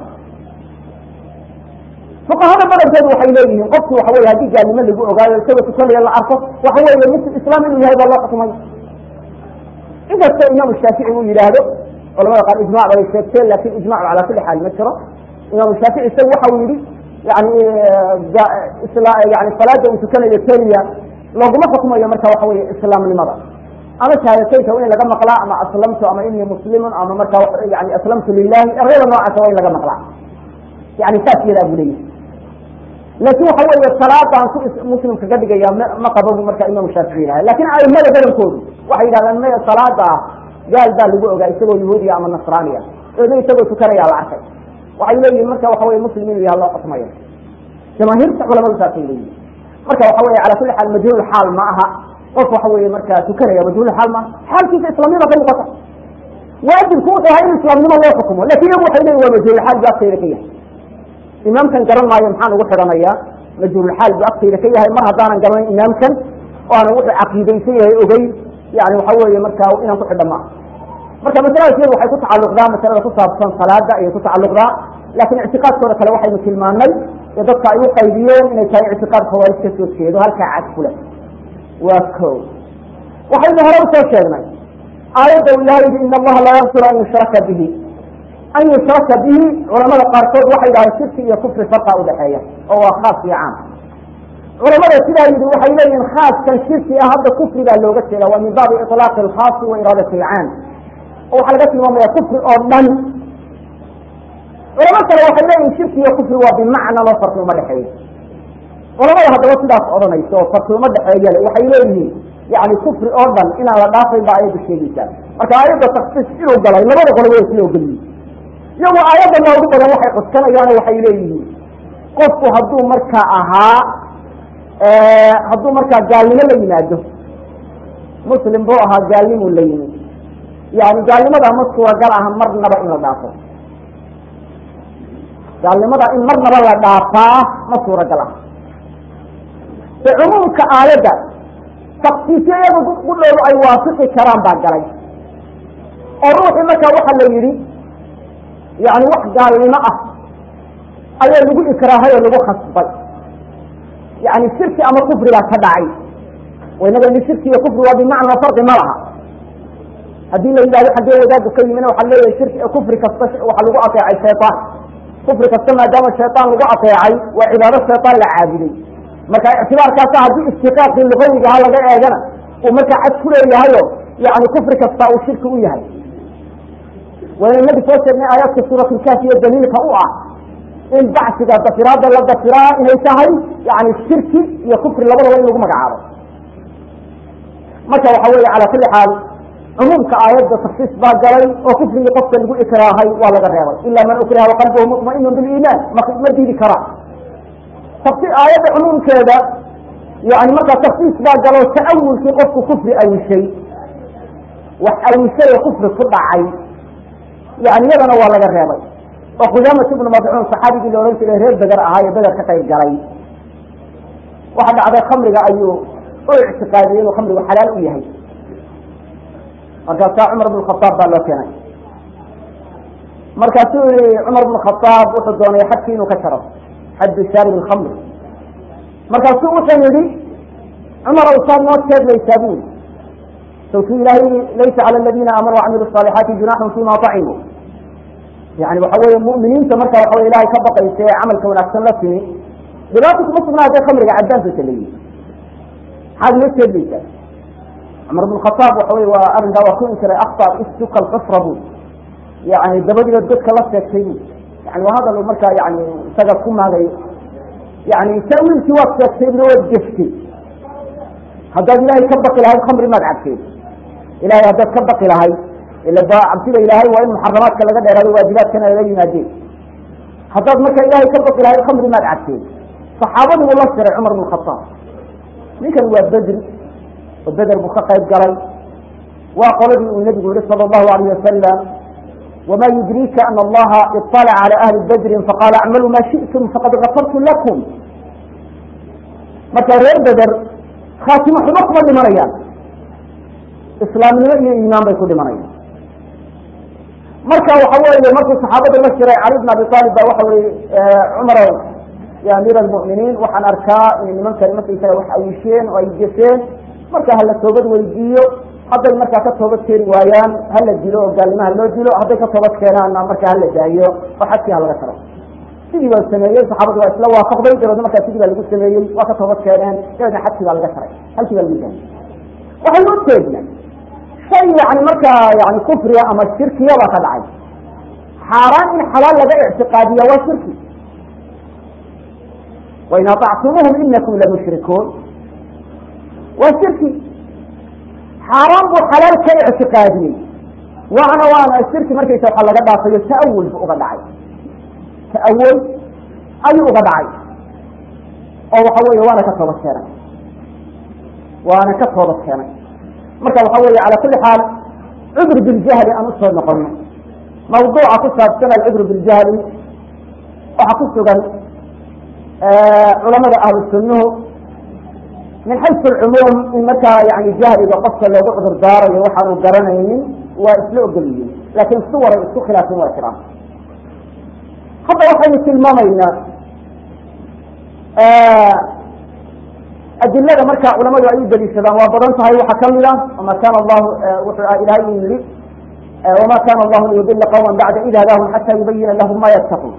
فقهنا بدل كذا وحيلين قصوا وحوالي هذه قال لمن اللي يقولوا قال الكذا تسلي الله عرفه وحوالي مثل الإسلام إنه هذا الله قسمه إذا الإمام الشافعي يقول هذا ولما قال إجماع ولا يستبتل لكن إجماع على كل حال مشرة الإمام الشافعي يسوي حوالي يعني صلاة وسكنة الثانية لو ما حكمه يا مركب وحوالي الإسلام لماذا أنا شهادتين وإن لقى مقلع أما أسلمت أما إني مسلم أما مركب يعني أسلمت لله غير ما أسوي لقى مقلع يعني تأثير أبو لي لكن حوالي الصلاة عن مسلم كقد جاء ما قبضوا مركب إمام الشافعي لكن على المدى غير الكود واحد على المدى الصلاة قال ده اللي يقول يسوي اليهودية أما النصرانية إذا يسوي سكرية على عرفة وحيلين المركب وحوالي المسلمين يا الله أسمعين جماهير ولا ما تأثيرين مركب وحوالي على كل حال مجهول الحال معها قف وحوالي مركز سكرية مجهول الحال ما حال كيف إسلامية ما كان قطع واجب كوت هاي الإسلامية ما يحكمه لكن يوم حيني هو مجهول الحال بأكثر لكيه إمام كان قرن ما يمحان وحر مياه مجهول الحال بأكثر لكيه هاي مرة دانا قرن إمام كان وأنا وحر عقيدي فيه أبي يعني وحوالي مركز وإنا وحر دماء مركز مثلا يصير وحي تتعلق ذا مثلا تصاب صلاة ذا تتعلق ذا لكن اعتقاد كورة كلا وحي مثل ما نل يدق أيوه قيديون إن كان اعتقاد خوارج كسوس كيدو هالك عكفله وكو وحين هربت الشيخنا آية الله إن الله لا يغفر أن يشرك به علماء القارقود وحيد على الشرك يكفر فرقه ودحية هو خاص يا عام علماء السلاح يدو وحيدين خاص كان شرك هذا كفر لا لوغته له ومن باب إطلاق الخاص وإرادة العام وحلقات الوضع كفر أردن علماء وحيدين شرك يكفر وبمعنى لا فرق ومدحية ولما هذا وصدق أردن يسوى فرق ومدحية وحيدين يعني كفر أردن إنا وداخل بآية الشيء marka ayada taqsiis inuu galay labada qolo way isla ogoliyeen iyagu ayada loogu badan waxay qodkanayaan waxay leeyihiin qofku hadduu markaa gaalnimo la yimaado muslim buu ahaa gaalnimo la yimid yani gaalnimada ma suuragal aha marnaba in la dhaafo gaalnimada in marnaba la dhaafaa ma suuragal ah cumuumka aayada taqsiisyadu gudhoodu ay waafaqi karaan baa galay oo ruuxii markaa waxa la yidhi yani wax gaalnimo ah ayaa lagu ikraahay oo lagu khasbay yani shirki ama kufrigaa ka dhacay waynaga ni shirki iyo kufri waa bimacnaa farqi ma laha haddii la yidhahdo xaggee wadaadu ka yimina waxaa leeyahay shirki kufri kasta waxa lagu ateecay shaytaan kufri kasta maadaama shaytaan lagu ateecay waa cibaado shaytaan la caabuday marka ictibaarkaasa haddii istiqaaqii lugawiga ha laga eegana uu markaa cad ku leeyahayo yani kufri kasta uu shirki u yahay wayna nabi soo sheegnay aayaadka suuratulkaafiya daliilka u ah in bacsiga dafiraada la dafiraa inay tahay yani shirki iyo kufri labadaba in lagu magacaabo marka waxa weeye calaa kulli xaal cumuumka aayadda taksiis baa galay oo kufrigii qofka lagu ikraahay waa laga reebay ila man ukriha waqalbuhu mutmainu biliimaan ma diidi karaa aayadda cumuumkeeda يعني مركا تخصيص بقى قالوا تأول في قفك كفر أي شيء وأول شيء كفر كل عين يعني يدنا والله الرياضي وقدامة ابن مضعون صحابي اللي ورنت الهريب بدر هاي بدر كتير قري واحد على خمر أيوه اعتقادين وخمر وحلال وياهي مركا عمر بن الخطاب قال له كنا مركا عمر بن الخطاب وحضونه يحكين وكسره حد الشارب الخمر مركا وحن يدي عمر وصال موت كيف ليسابون توفي إلهي ليس على الذين آمنوا وعملوا الصالحات جناح فيما طعموا يعني وحوي المؤمنين تمركا وحوي إلهي كبقى يسيء عمل كون أكثر لكني دلوقتي مصرنا هذا خمر قعدان في التليين هذا يكتب ليس عمر بن الخطاب وحوي وأبن دعوة كون كرا أخطأ استوك القصر يعني الدبادي قدك الله تكتبين يعني وهذا لو مركا يعني سقفكم هذا يعني يسوي سواك تكتبين وجفتي هذا إلهي كبق إلهي الخمر ما دعبتين إلهي هذا كبق إلهي إلا عبتين إلهي وإن محرمات كلا قد إلهي واجبات كان إلهي نادين هذا مركا إلهي كبق إلهي الخمر ما دعبتين صحابة والله سرع عمر بن الخطاب ليك هو بدر وبدر بخطة يبقري وقال النبي صلى الله عليه وسلم وما يدريك أن الله اطلع على أهل بدر فقال اعملوا ما شئتم فقد غفرت لكم متى غير بدر خاتمة حنقمة لمريان إسلام نبي إيمان بيكون لمريان مركا وحوالي مركا صحابة المشرع علي بن أبي طالب وحوالي عمر يا أمير المؤمنين وحن أركاء من من كلمة إيسا وحويشين وإيجسين مركا هل التوبة والجيو حتى المركا كتوبة في روايان هل الجيلو قال ما هل الجيلو حتى كتوبة كينا أن مركا هل الجايو وحتى هل الغسرة سيدي والسمايين صحابة وإسلام وفقبين جرد مركا سيدي والسمايين وكتوبة كينا جرد حتى هل الغسرة هل كذا الميزان وحلو التوبة شيء يعني مركا يعني كفرية أما الشركية وخدعي حرام إن حلال لدى اعتقادية وشركي وإن أطعتموهم إنكم لمشركون والشركي حرام وحلال كاعتقادي وانا الشرك مركي توحى لقد دافع تأول بأغدعي تأول أي أغدعي أو حوي وانا كتوبة كينا مركي وحوي على كل حال عذر بالجهل أن أصهر نقرنا موضوع قصة سنة العذر بالجهل وحقصة علماء أهل السنة من حيث العموم إن متى يعني جهل إذا قصة لو بعض الدار يوحر القرنين وإسلوء قليل لكن الصور خلاف وكرام حتى وحي المامينا أدلة مركع علماء يعيد الإسلام وبرنتها وحكم له وما كان الله إلهي لي وما كان الله ليضل قوما بعد إذا هداهم حتى يبين لهم ما يتقون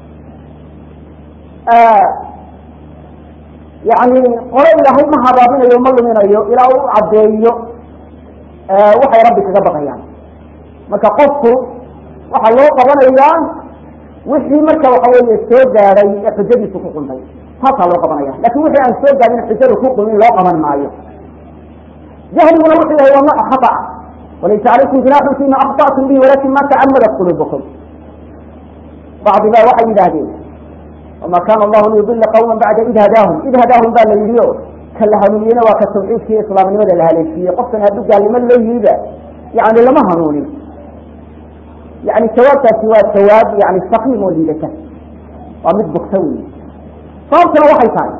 يعني قرأ إلهي ما هرابين يوم الله من إلى عبديه وحي ربك قبض يعني مركا قفه وحي الله قبض إياه وحي مركا وحوالي السوق علي يحجد سقوق البيت هذا الله قبض إياه لكن وحي عن السوق علي يحجد سقوق من الله قبض معي جهل ولا وحي هو ما خطأ وليس عليكم جناح فيما أخطأتم به ولكن ما تعمدت قلوبكم بعض ما وحي ذهبين وما كان الله ليضل قوما بعد إذ هداهم بقى ليليو كلها من ينا وكالتوحيد في إسلام لماذا لها ليشية قصنا هدوك قال لمن ليلي يعني لما هنوني يعني ثواب يعني استقيم وليدك ومد بكتوي صارتنا وحي ثاني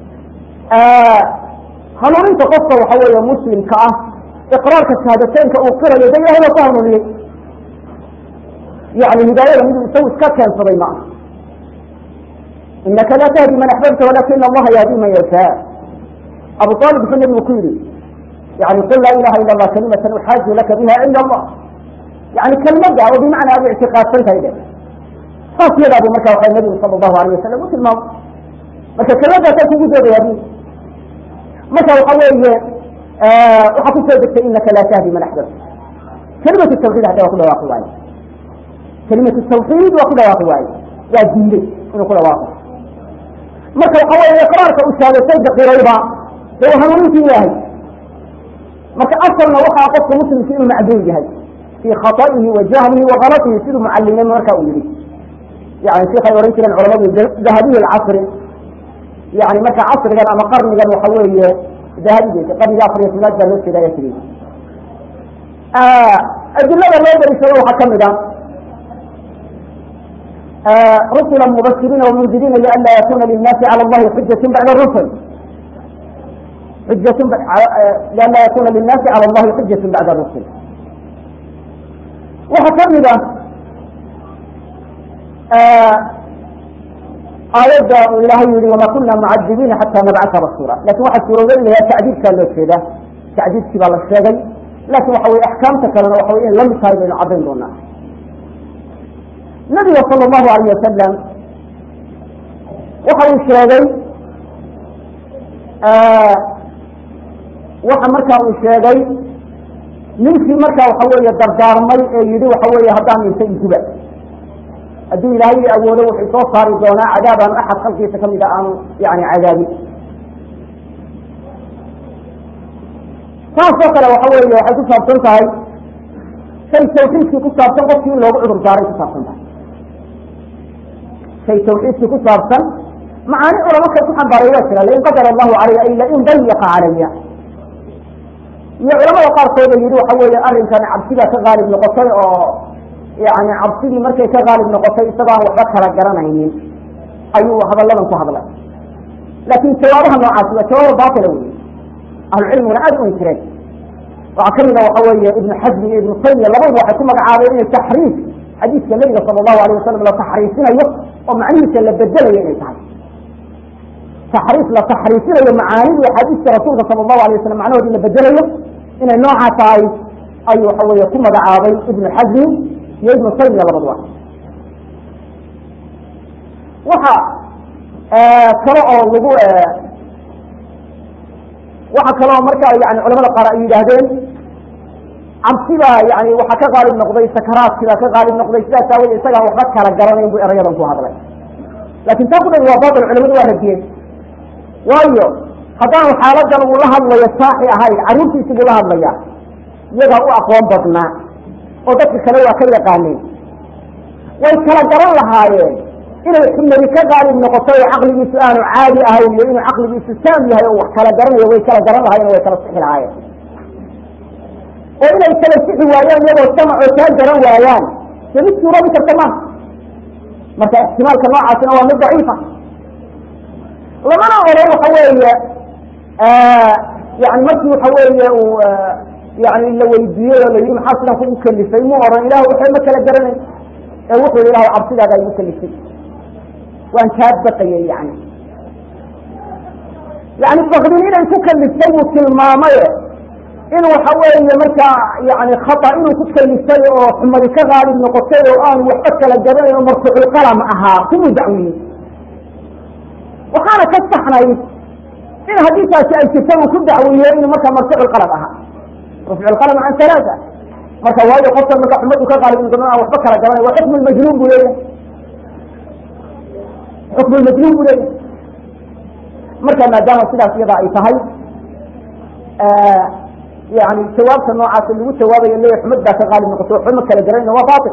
هنوني تقصة وحوى مسلم كأه إقرارك الشهادتين كأوقر يديه هو طهر لي يعني هداية من يسوي كان صدي معه إنك لا تهدي من أحببت ولكن الله يهدي من يشاء أبو طالب في المقيل يعني قل لا إله إلا الله كلمة أحاج لك بها عند الله يعني كلمة وبمعنى هذا اعتقاد فالفائدة خاص أبو مكة وحي النبي صلى الله عليه وسلم مثل ما مكة كلمة تأتي بجوة يهدي مكة وحوي وحكو سيدك إنك لا تهدي من أحببت كلمة التوحيد حتى وكلها واقعي كلمة التوحيد وكلها واقعي يا جيلي ونقول واقع مركا وحوالي إقرارك أشهادتين قريبا لو هنوني في إلهي مركا أصلنا وحا قصة مسلم سيئ معدول جهي في خطئه وجهله وغلطه سيئ معلمين مركا أولي يعني شيخ يوريك العلماء ذهبي العصر يعني مركا عصر كان أما قرن كان وحوي ذهبي قرن جافر يسمى جالس كذا يسري أدلة الله يسوي حكم ده رسلا مبشرين ومنذرين لئلا يكون للناس على الله حجة بعد الرسل لئلا يكون للناس على الله حجة بعد الرسل وحكم ده آيات الله يريد وما كنا معذبين حتى نبعث رسولا لكن واحد سورة اللي هي تعديل كان له كذا تعديل كبار الشيء لكن وحوي أحكام تكلم وحوي لم يصير بين عظيم الناس النبي صلى الله عليه وسلم وحوي الشيء waxa markaa uu sheegay ninkii markaa waxa weeye dardaarmay ee yidhi waxa weeye haddaan intay guba haddii ilaahay awoodo wuxuu soo saari doonaa cadaabaan axad khalqiisa ka mid ah aanu yani cadaabi taasoo kale waxa weeye waxay ku saabsan tahay shay tawxiidkii ku saabsan qofkii in loogu cudur daaray ku saabsan tahay shay tawxiidkii ku saabsan macaani culamo kale ku xambaaray waa jira lain qadara allahu calaya ay lain dayaqa calaya iyo culamada qaarkood ay yidhi waxa weeye arrinkani cabsidaa ka qaalib noqotay oo yani cabsidii markay ka qaalib noqotay isagoo aan waxba kala garanaynin ayuu hadalladan ku hadlay laakin jawaabaha noocaasi waa jawaabo baatila wey ahlucilmiguna aad u inkireen waxaa kamida waxa weeye ibnu xasmi iyo ibnu taymiya labaduba waxay ku magacaabeen inay taxriif xadiiska nabiga sala allahu alayh wasalam la taxriifinayo oo macnihiisa la bedelayo inay tahay taxriif la taxriifinayo macaanidii axaadiiska rasuulka sala allahu alay wasalam macnahoodii la bedelayo inay noocaa tahay ayuu waxa weeye ku magacaabay ibnu xasmi iyo ibnu taymiya labaduba waxa kale oo lagu waxa kale oo markaa yani culamada qaar ay yidhaahdeen cabsibaa yani waxaa ka qaalib noqday sakaraadkibaa ka qaalib noqday sidaas aawoodee isagaan waxba kala garanayn buu erayadan ku hadlay laakin taa ku dhan waa batil culamadu waa radiyeen waayo haddaanu xaaladan uu la hadlayo saaxi ahayn carruurtiisi buu la hadlaya iyagaa u aqoon badnaa oo dadka kale waa ka yaqaaneen way kala garan lahaayeen inay xumadi ka qaalib noqoto oo caqligiisu aanu caadi ahayn iyo inuu caqligiisu saam yahay oo wax kala garanayo way kala garan lahaayeen way kala sixi lahaayeen oo inay kala sixi waayaan iyagoo samacoo kaa garan waayaan de mid suuroobi karta maaha marka ixtimaalka noocaasina waa mid daciifa lamana oran waxa weeye yani markii waxa weeye uu yani la weydiiyey oo la yidhi maxaa sidan kugu kalifay mu oran ilah waxba ma kala garanayn ee wuxuu yihi ilah cabsidaada igu kalifay waan kaa baqayay yani bakdin inay ku kaliftay uu tilmaamay in waxa weeye markaa yani khata inuu ku kalifay oo xumadi ka qaalib noqotay oo aanu waxba kala garanayn oo marfuuculqalam ahaa kumuu dacwiyey waxaana ka saxnay in hadiisaasi ay jirta uu ku dacwiye inuu markaa marfuuculqalam ahaa rafcuulqalam can alaaa marka waayo qofkan marka xumadu ka qaalib noqon aan waxba kala garanay waa xukmu majnuun buu leeyahay xukmu majnuun buu leeyahay marka maadaama sidaas iyada ay tahay yani jawaabta noocaas lagu jawaabayo leeyahay xumad baa ka qaalib noqoto waxba ma kala garanayna waa baatil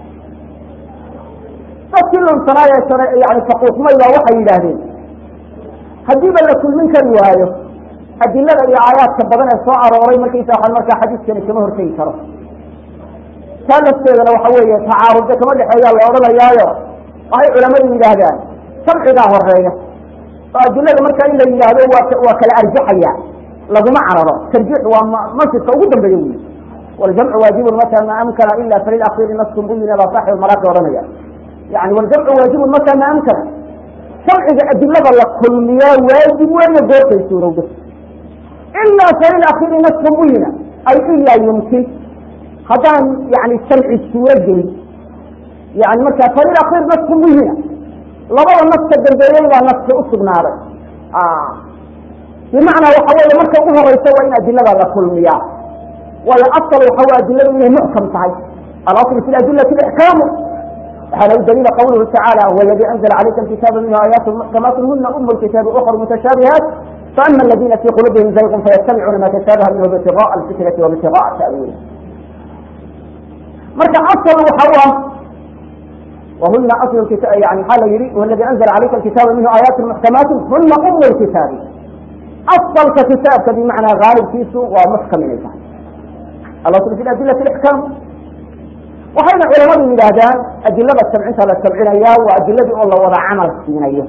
dadkii lunsanaaye yani faquuqmay baa waxay yidhaahdeen haddiiba la kulmin kari waayo adilada iyo aayaadka badan ee soo arooray markaysa waa markaa xadiiskani kama hortegi karo taa lafteedana waxa weeye tacaarudda kama dhexeeyaa la odhanayaayo waxay culamadu yidhaahdaan samcigaa horeeya oo adilada marka in la yidhaahdo waa kala arjaxaya laguma cararo tarjiix waa masjidka ugu dambeeya wy waljamcu waajibun mata ma amkana ila falilakiri naskun buyina baa saaxib maraaqi odhanaya yani waljamcu waajibun mata ma amkana samciga adilada la kulmiyaa waajib weeye goortay suurowda ilaa falilakiri naskun buyina ay ilaa yumkin haddaan yani samci suuro gelin yani marka falilakir naskun buyina labada naska dambeeyey baa naska usugnaaday bimacnaa waxa weeye marka ugu horeysa waa in adilada la kulmiyaa waayo asal waxa wey adiladu inay muxkam tahay alasl fi adilati ixkaamu waxaana u daliila qawluhu tacaala huwa aladi anzla calayka alkitaaba minhu aayaat muxkamaat huna umu lkitaabi ukr mutashaabihaat faama aladina fii quluubihim zayqun fayattabicuuna ma tashaabaha minhu ibtigaءa alfikrati wabtigaءa ta'wiili marka asal waxa u ah وهن أصل الكتاب يعني حال يري والذي أنزل عليك الكتاب منه آيات محكمات هن أم الكتاب أصل ككتاب بمعنى غالب فيه ومحكم إليها الله في الأدلة الإحكام وحين علماء من هذا أدلة السبعين على السبعين أيام وأدلة الله وضع عمل السنين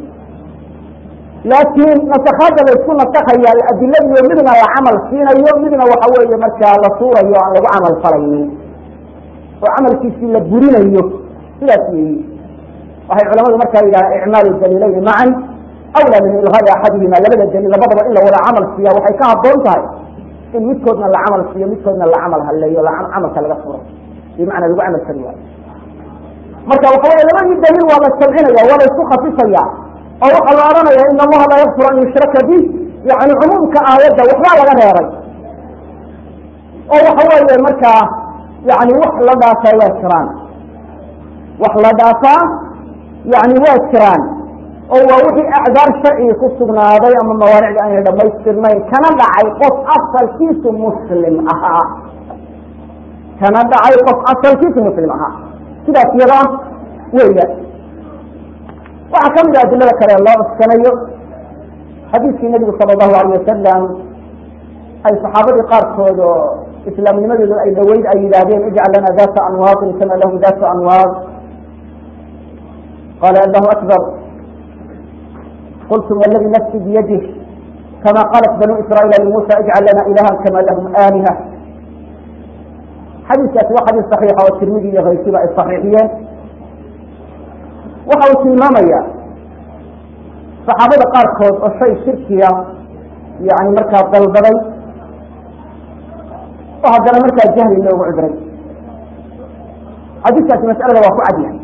لكن نتخاذ يكون نتخيل الأدلة يومدنا وعمل السنين يومدنا وحوي مركا لصورة وعمل فريني وعمل كيسي لبورين أيوه ثلاثي وهي علماء مركا إلى إعمال الدليلين معا أولى من إلغاء أحدهما لبدا الدليل بضر إلا ولا عمل فيها وحي كان الضوطة إن متكودنا اللي عمل فيها متكودنا اللي عملها اللي ولا عمل كالغفرة بمعنى اللي عمل سنوات مركا وحوالي لما الدليل ولا السمعين ولا يسوخ في صياح أو حلارنا إن الله لا يغفر أن يشرك به يعني عموم كآيات وحلا ولا غيري أو حوالي مركا يعني وحلا دافا واسران وحلا دافا يعني واسران oo wixii acdaar sharci ku sugnaaday ama mawaaric aan dhameystirnay kana dhacay qof asalkiisu muslim ahaa sidaas yada weeya waxa kamid ah adilada kale loo iskanayo xadiiskii nabiga sallallahu alayhi wasallam ay saxaabadii qaarkood oo islaamnimadooda ay dhaweyd ay yiraahdeen ij'al lana daata anwaad kama lahu daata anwaad qala allahu akbar قلت والذي نفسي بيده كما قالت بنو إسرائيل لموسى اجعل لنا إلها كما لهم آلهة حديث حديث صحيح والترمذي غير الصحيحيين وحاوت المامية صحابة قاركود والشيء شركية يعني مركز ضلبلي وهذا مركز جهل اللي هو عذري حديث مسألة وفاء عديا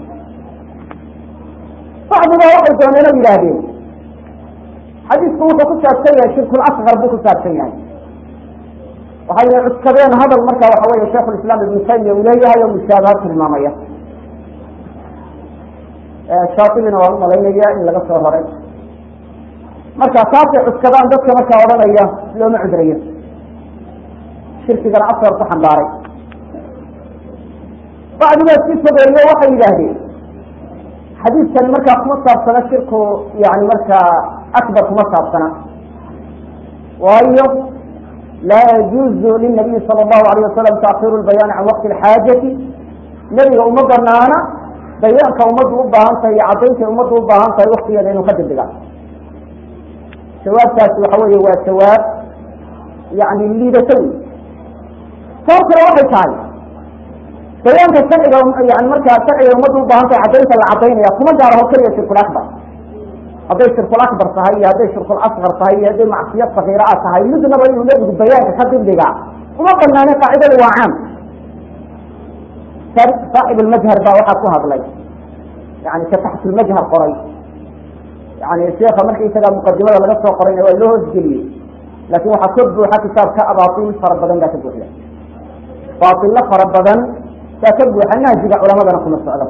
صحابة واحد جونينا بلادين حديث قوته كسابتين الشرك الأصغر بو كسابتين وهي عسكرين هذا المركز وحوالي شيخ الإسلام ابن تيمية وليها يوم الشابات المامية الشاطبين والملينية إلا قصر هرين مركز صافي عسكران دك مركز ورانية يوم عذرية شرك كان أصغر صحن داري بعد ما تكسب إليه وحي إلهي حديث كان مركز مصر سنة شرك يعني مركز أكبر مصاب سنة وأيه لا يجوز للنبي صلى الله عليه وسلم تأخير البيان عن وقت الحاجة نبي أمضنا أنا بيان كأمض وبهانتا يعطيك أمض وبهانتا وقتي لأنه قد الدقاء سواب تاسي وحوي هو سواب يعني اللي بسوي فوق واحد تعالي بيان كالسعي يعني مركز السعي أمض وبهانتا يعطيك العطيني كما جاره كرية الشرك الأكبر هذا الشرك الأكبر صحيح هذا الشرك الأصغر صحيح هذا معصيات صغيرة صحيح مثل ما بيقولوا نبي بيان حد الدقاء وما قلنا أنا قاعدة وعام صاحب المجهر باوحة هذا يعني كتحت المجهر قري يعني الشيخ مركي سجى مقدمة ولا نفسه قرينا وله الجليل لكن وحكب وحكي صار كأباطيل فرب بدن لا تبوح له باطل لا فرب بدن لا تبوح الناس جاء علماء نقوم السؤال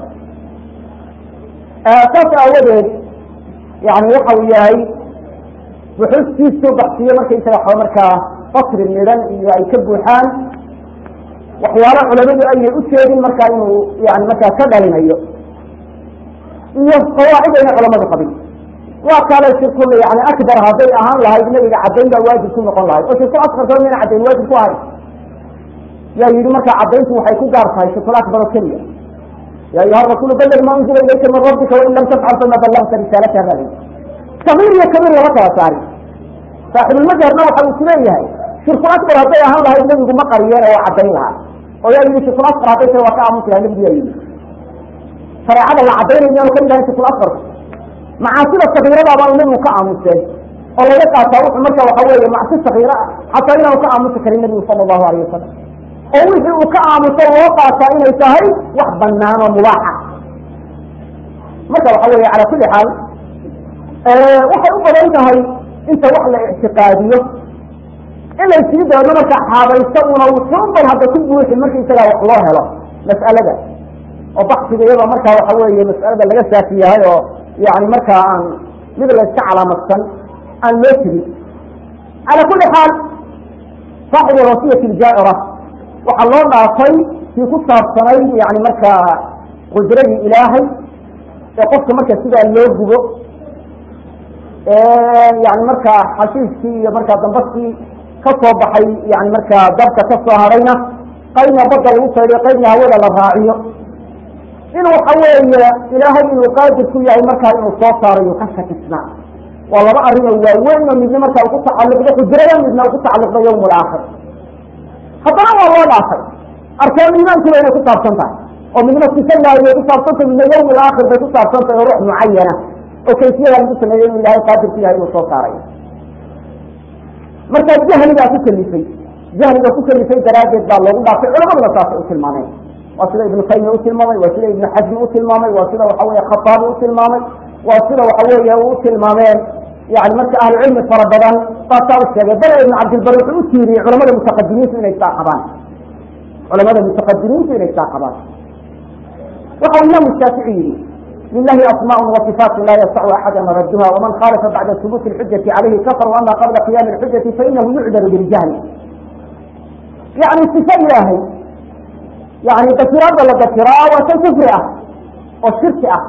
أساس أوله يعني وحوياي وحس في بحثية مركي سجى مركا فصل النيران أي كبوحان وحيالا علماء أي أسير مركا يعني مركا كذا لنا قواعد أن علماء القبيل وقال الشيخ كله يعني أكبر هذه أهم لها النبي عدين واجب ثم قال لها وشيخ أصغر من عدين واجب واحد يا يريد مركا عدين وحيكون قارفها الشيخ الأكبر الكلية يا أيها الرسول بلغ ما أنزل إليك من ربك وإن لم تفعل فما بلغت رسالتها هذه صغير يا كبير لك يا ساري صاحب المجهر نوع الوسنية هي شيخ الأكبر هذه أهم لها النبي مقرية وعدين لها ويا يريد الشيخ الأكبر هذه وقع مثل النبي يريد فرعنا العدين إنه كان لها الشيخ الأكبر معاصي الصغيرة بعض النبي وقع مثل والله يقع تروح مكة وحوالي معاصي الصغيرة حتى إنه وقع مثل النبي صلى الله عليه وسلم ووحي وقع مثل وقع سائل يتهي وحبنان وملاحة مكة وحوالي على كل حال وحي أفضل انت وحلة اعتقادية إلا يسيد أنه مكة حابة يستونا وتنظر هذا كله وحي المكة يسأل الله له مسألة ده وبحث إذا مركا وحوالي مسألة اللي قسها فيها يعني مركا عن مثل السعلى مثلا المسري على كل حال صاحب الوصية الجائرة وحلونا طي في قصة الصنين يعني مركا قدري إلهي qofka marka sidaa loo gubo yani markaa xashiiskii iyo markaa dambaskii ka soo baxay yani markaa dabka ka soo hadhayna qaybna badda lagu saydhiyo qaybna hawada la raaciyo inuu waxa weeye ilaahay inuu qaadir ku yahay markaa inuu soo saarayo ka shakisnaa waa laba arrin oo waaweyn oo midna markaa ku tacalluqda xujrada midna ku tacalluqda yawm al-aakhir haddana waa loo dhaafay arkaan iimaankiiba inay ku saabsan tahay oo midna sifalaahi bay ku saabsan tahay midna yawm al-aakhir bay ku saabsan tahay oo ruux mucayana oo kayfiyada lagu sameeyo inuu ilaahay qaadir ku yahay inuu soo saarayo markaa jahligaa ku kalifay daraaddeed baa loogu dhaafay culamaduna saasay u tilmaameen waa sida ibnu taymiya u tilmaamay waa sida ibnu xasmi u tilmaamay waa sida waxa weye khataabi u tilmaamay waa sida waxa weeye u tilmaameen yani marka ahlucilmi fara badan baasaa u sheegay bale ibnu cabdilbar wuxuu u tiiriyey culamada mutaqadimiintu inay saa qabaan waxa imaamu shaafici yihi lilahi asmaء وصفاaت la ysc axada radha وman khalafa bacda ثبوت الxujaةi عalayhi kfr وama qabla qiyam الxujaةi fainahu yucdar biاljahli yani صifa ilaahay yani dafiraada la dafiraa waa shay kufri ah oo shirki ah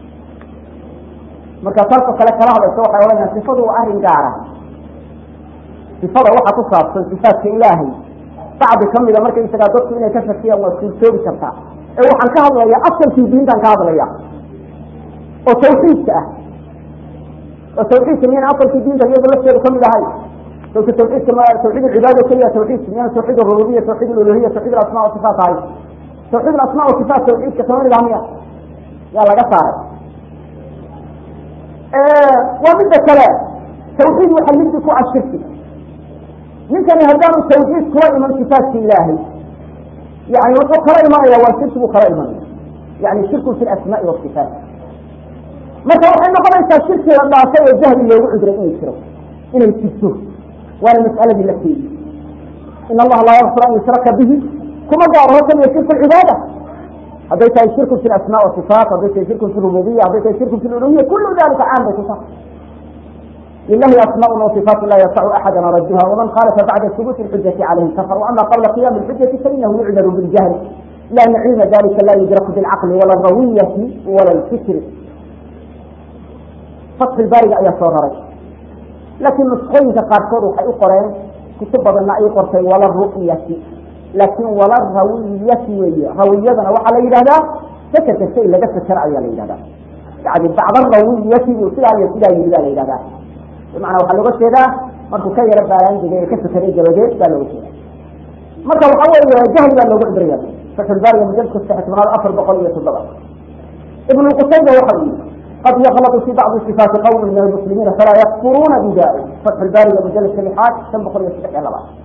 marka taasoo kale kala hadlaysa waxay odhanayaan sifadu waa arrin gaara sifada waxa ku saabsan sifaatka ilaahay bacdi kamida markaysagaa dadku inay ka shakiyaan waa suurtoobi kartaa ee waxaan ka hadlaya asalkii diintan ka hadlaya oo tawxiidka ah oo tawxiidka miyana asalkii diinta iyado lafteedu kamid ahay tawxiidka tawxiid alcibaada keliya tawxiidka miyana tawxiid arububiya tawxiid aluluhiya tawxiid alasmaa wasifaat ahay tawxiid alasmaa wasifaat tawxiidka kamid ah miya yaa laga saaray waa midda kale tawxiid waxa liddi ku ah shirki ninkani haddaanu tawxiid kula iman sifaatka ilaahay yani wuxuu kala imanaya waa shirki buu kala imanaya yani shirku fi lasmaai wasifaat marka waxay noqonaysaa shirki la dhaafay oo jahli loogu cudray inay jirto waana mas'aladii la keeyey in allaha laa yakfir an yushraka bihi kuma gaaro kaliya shirku lcibaada hadday tahay shirku fi asmaa wasifaat hadday tahay shirku fi rububiya hadday tahay shirku fi luluhiya kullu dalika caam bay ku tahay lilahi asmaء وصفاat la ysc axada radha وman khalafa bacda ثبوت الxujaةi عalayhi kfr وama qabla qiyam الxujaةi fainahu yucdar biاljahli lana cilma dalika la yudraku biاlcaqli wala rawiyati wala اlfikri fatxi baariga ayaa soo raray laakiin nusqooyinka qaarkood waxay u qoreen kutub badanna ay qortay wala ru'yati laakiin wala rawiyati weeye rawiyadana waxaa la yidhahdaa sakarka shay laga sakar ayaa la yidhahdaa yani bacda rawiyati sidaa iyo sidaa yiri baa la yidhahdaa bimacnaa waxaa looga jeedaa markuu ka yaro baaraanjiga ee ka sakaray dabadeed baa looga jeeda marka waxa weeye jahli baa loogu cibraya fatxulbaariga mujalka 407 ibn qutayba waxa uu yiri قد يغلط في بعض صفات قوم من المسلمين فلا يكفرون بذلك فتح الباري مجلد 7 5 يصح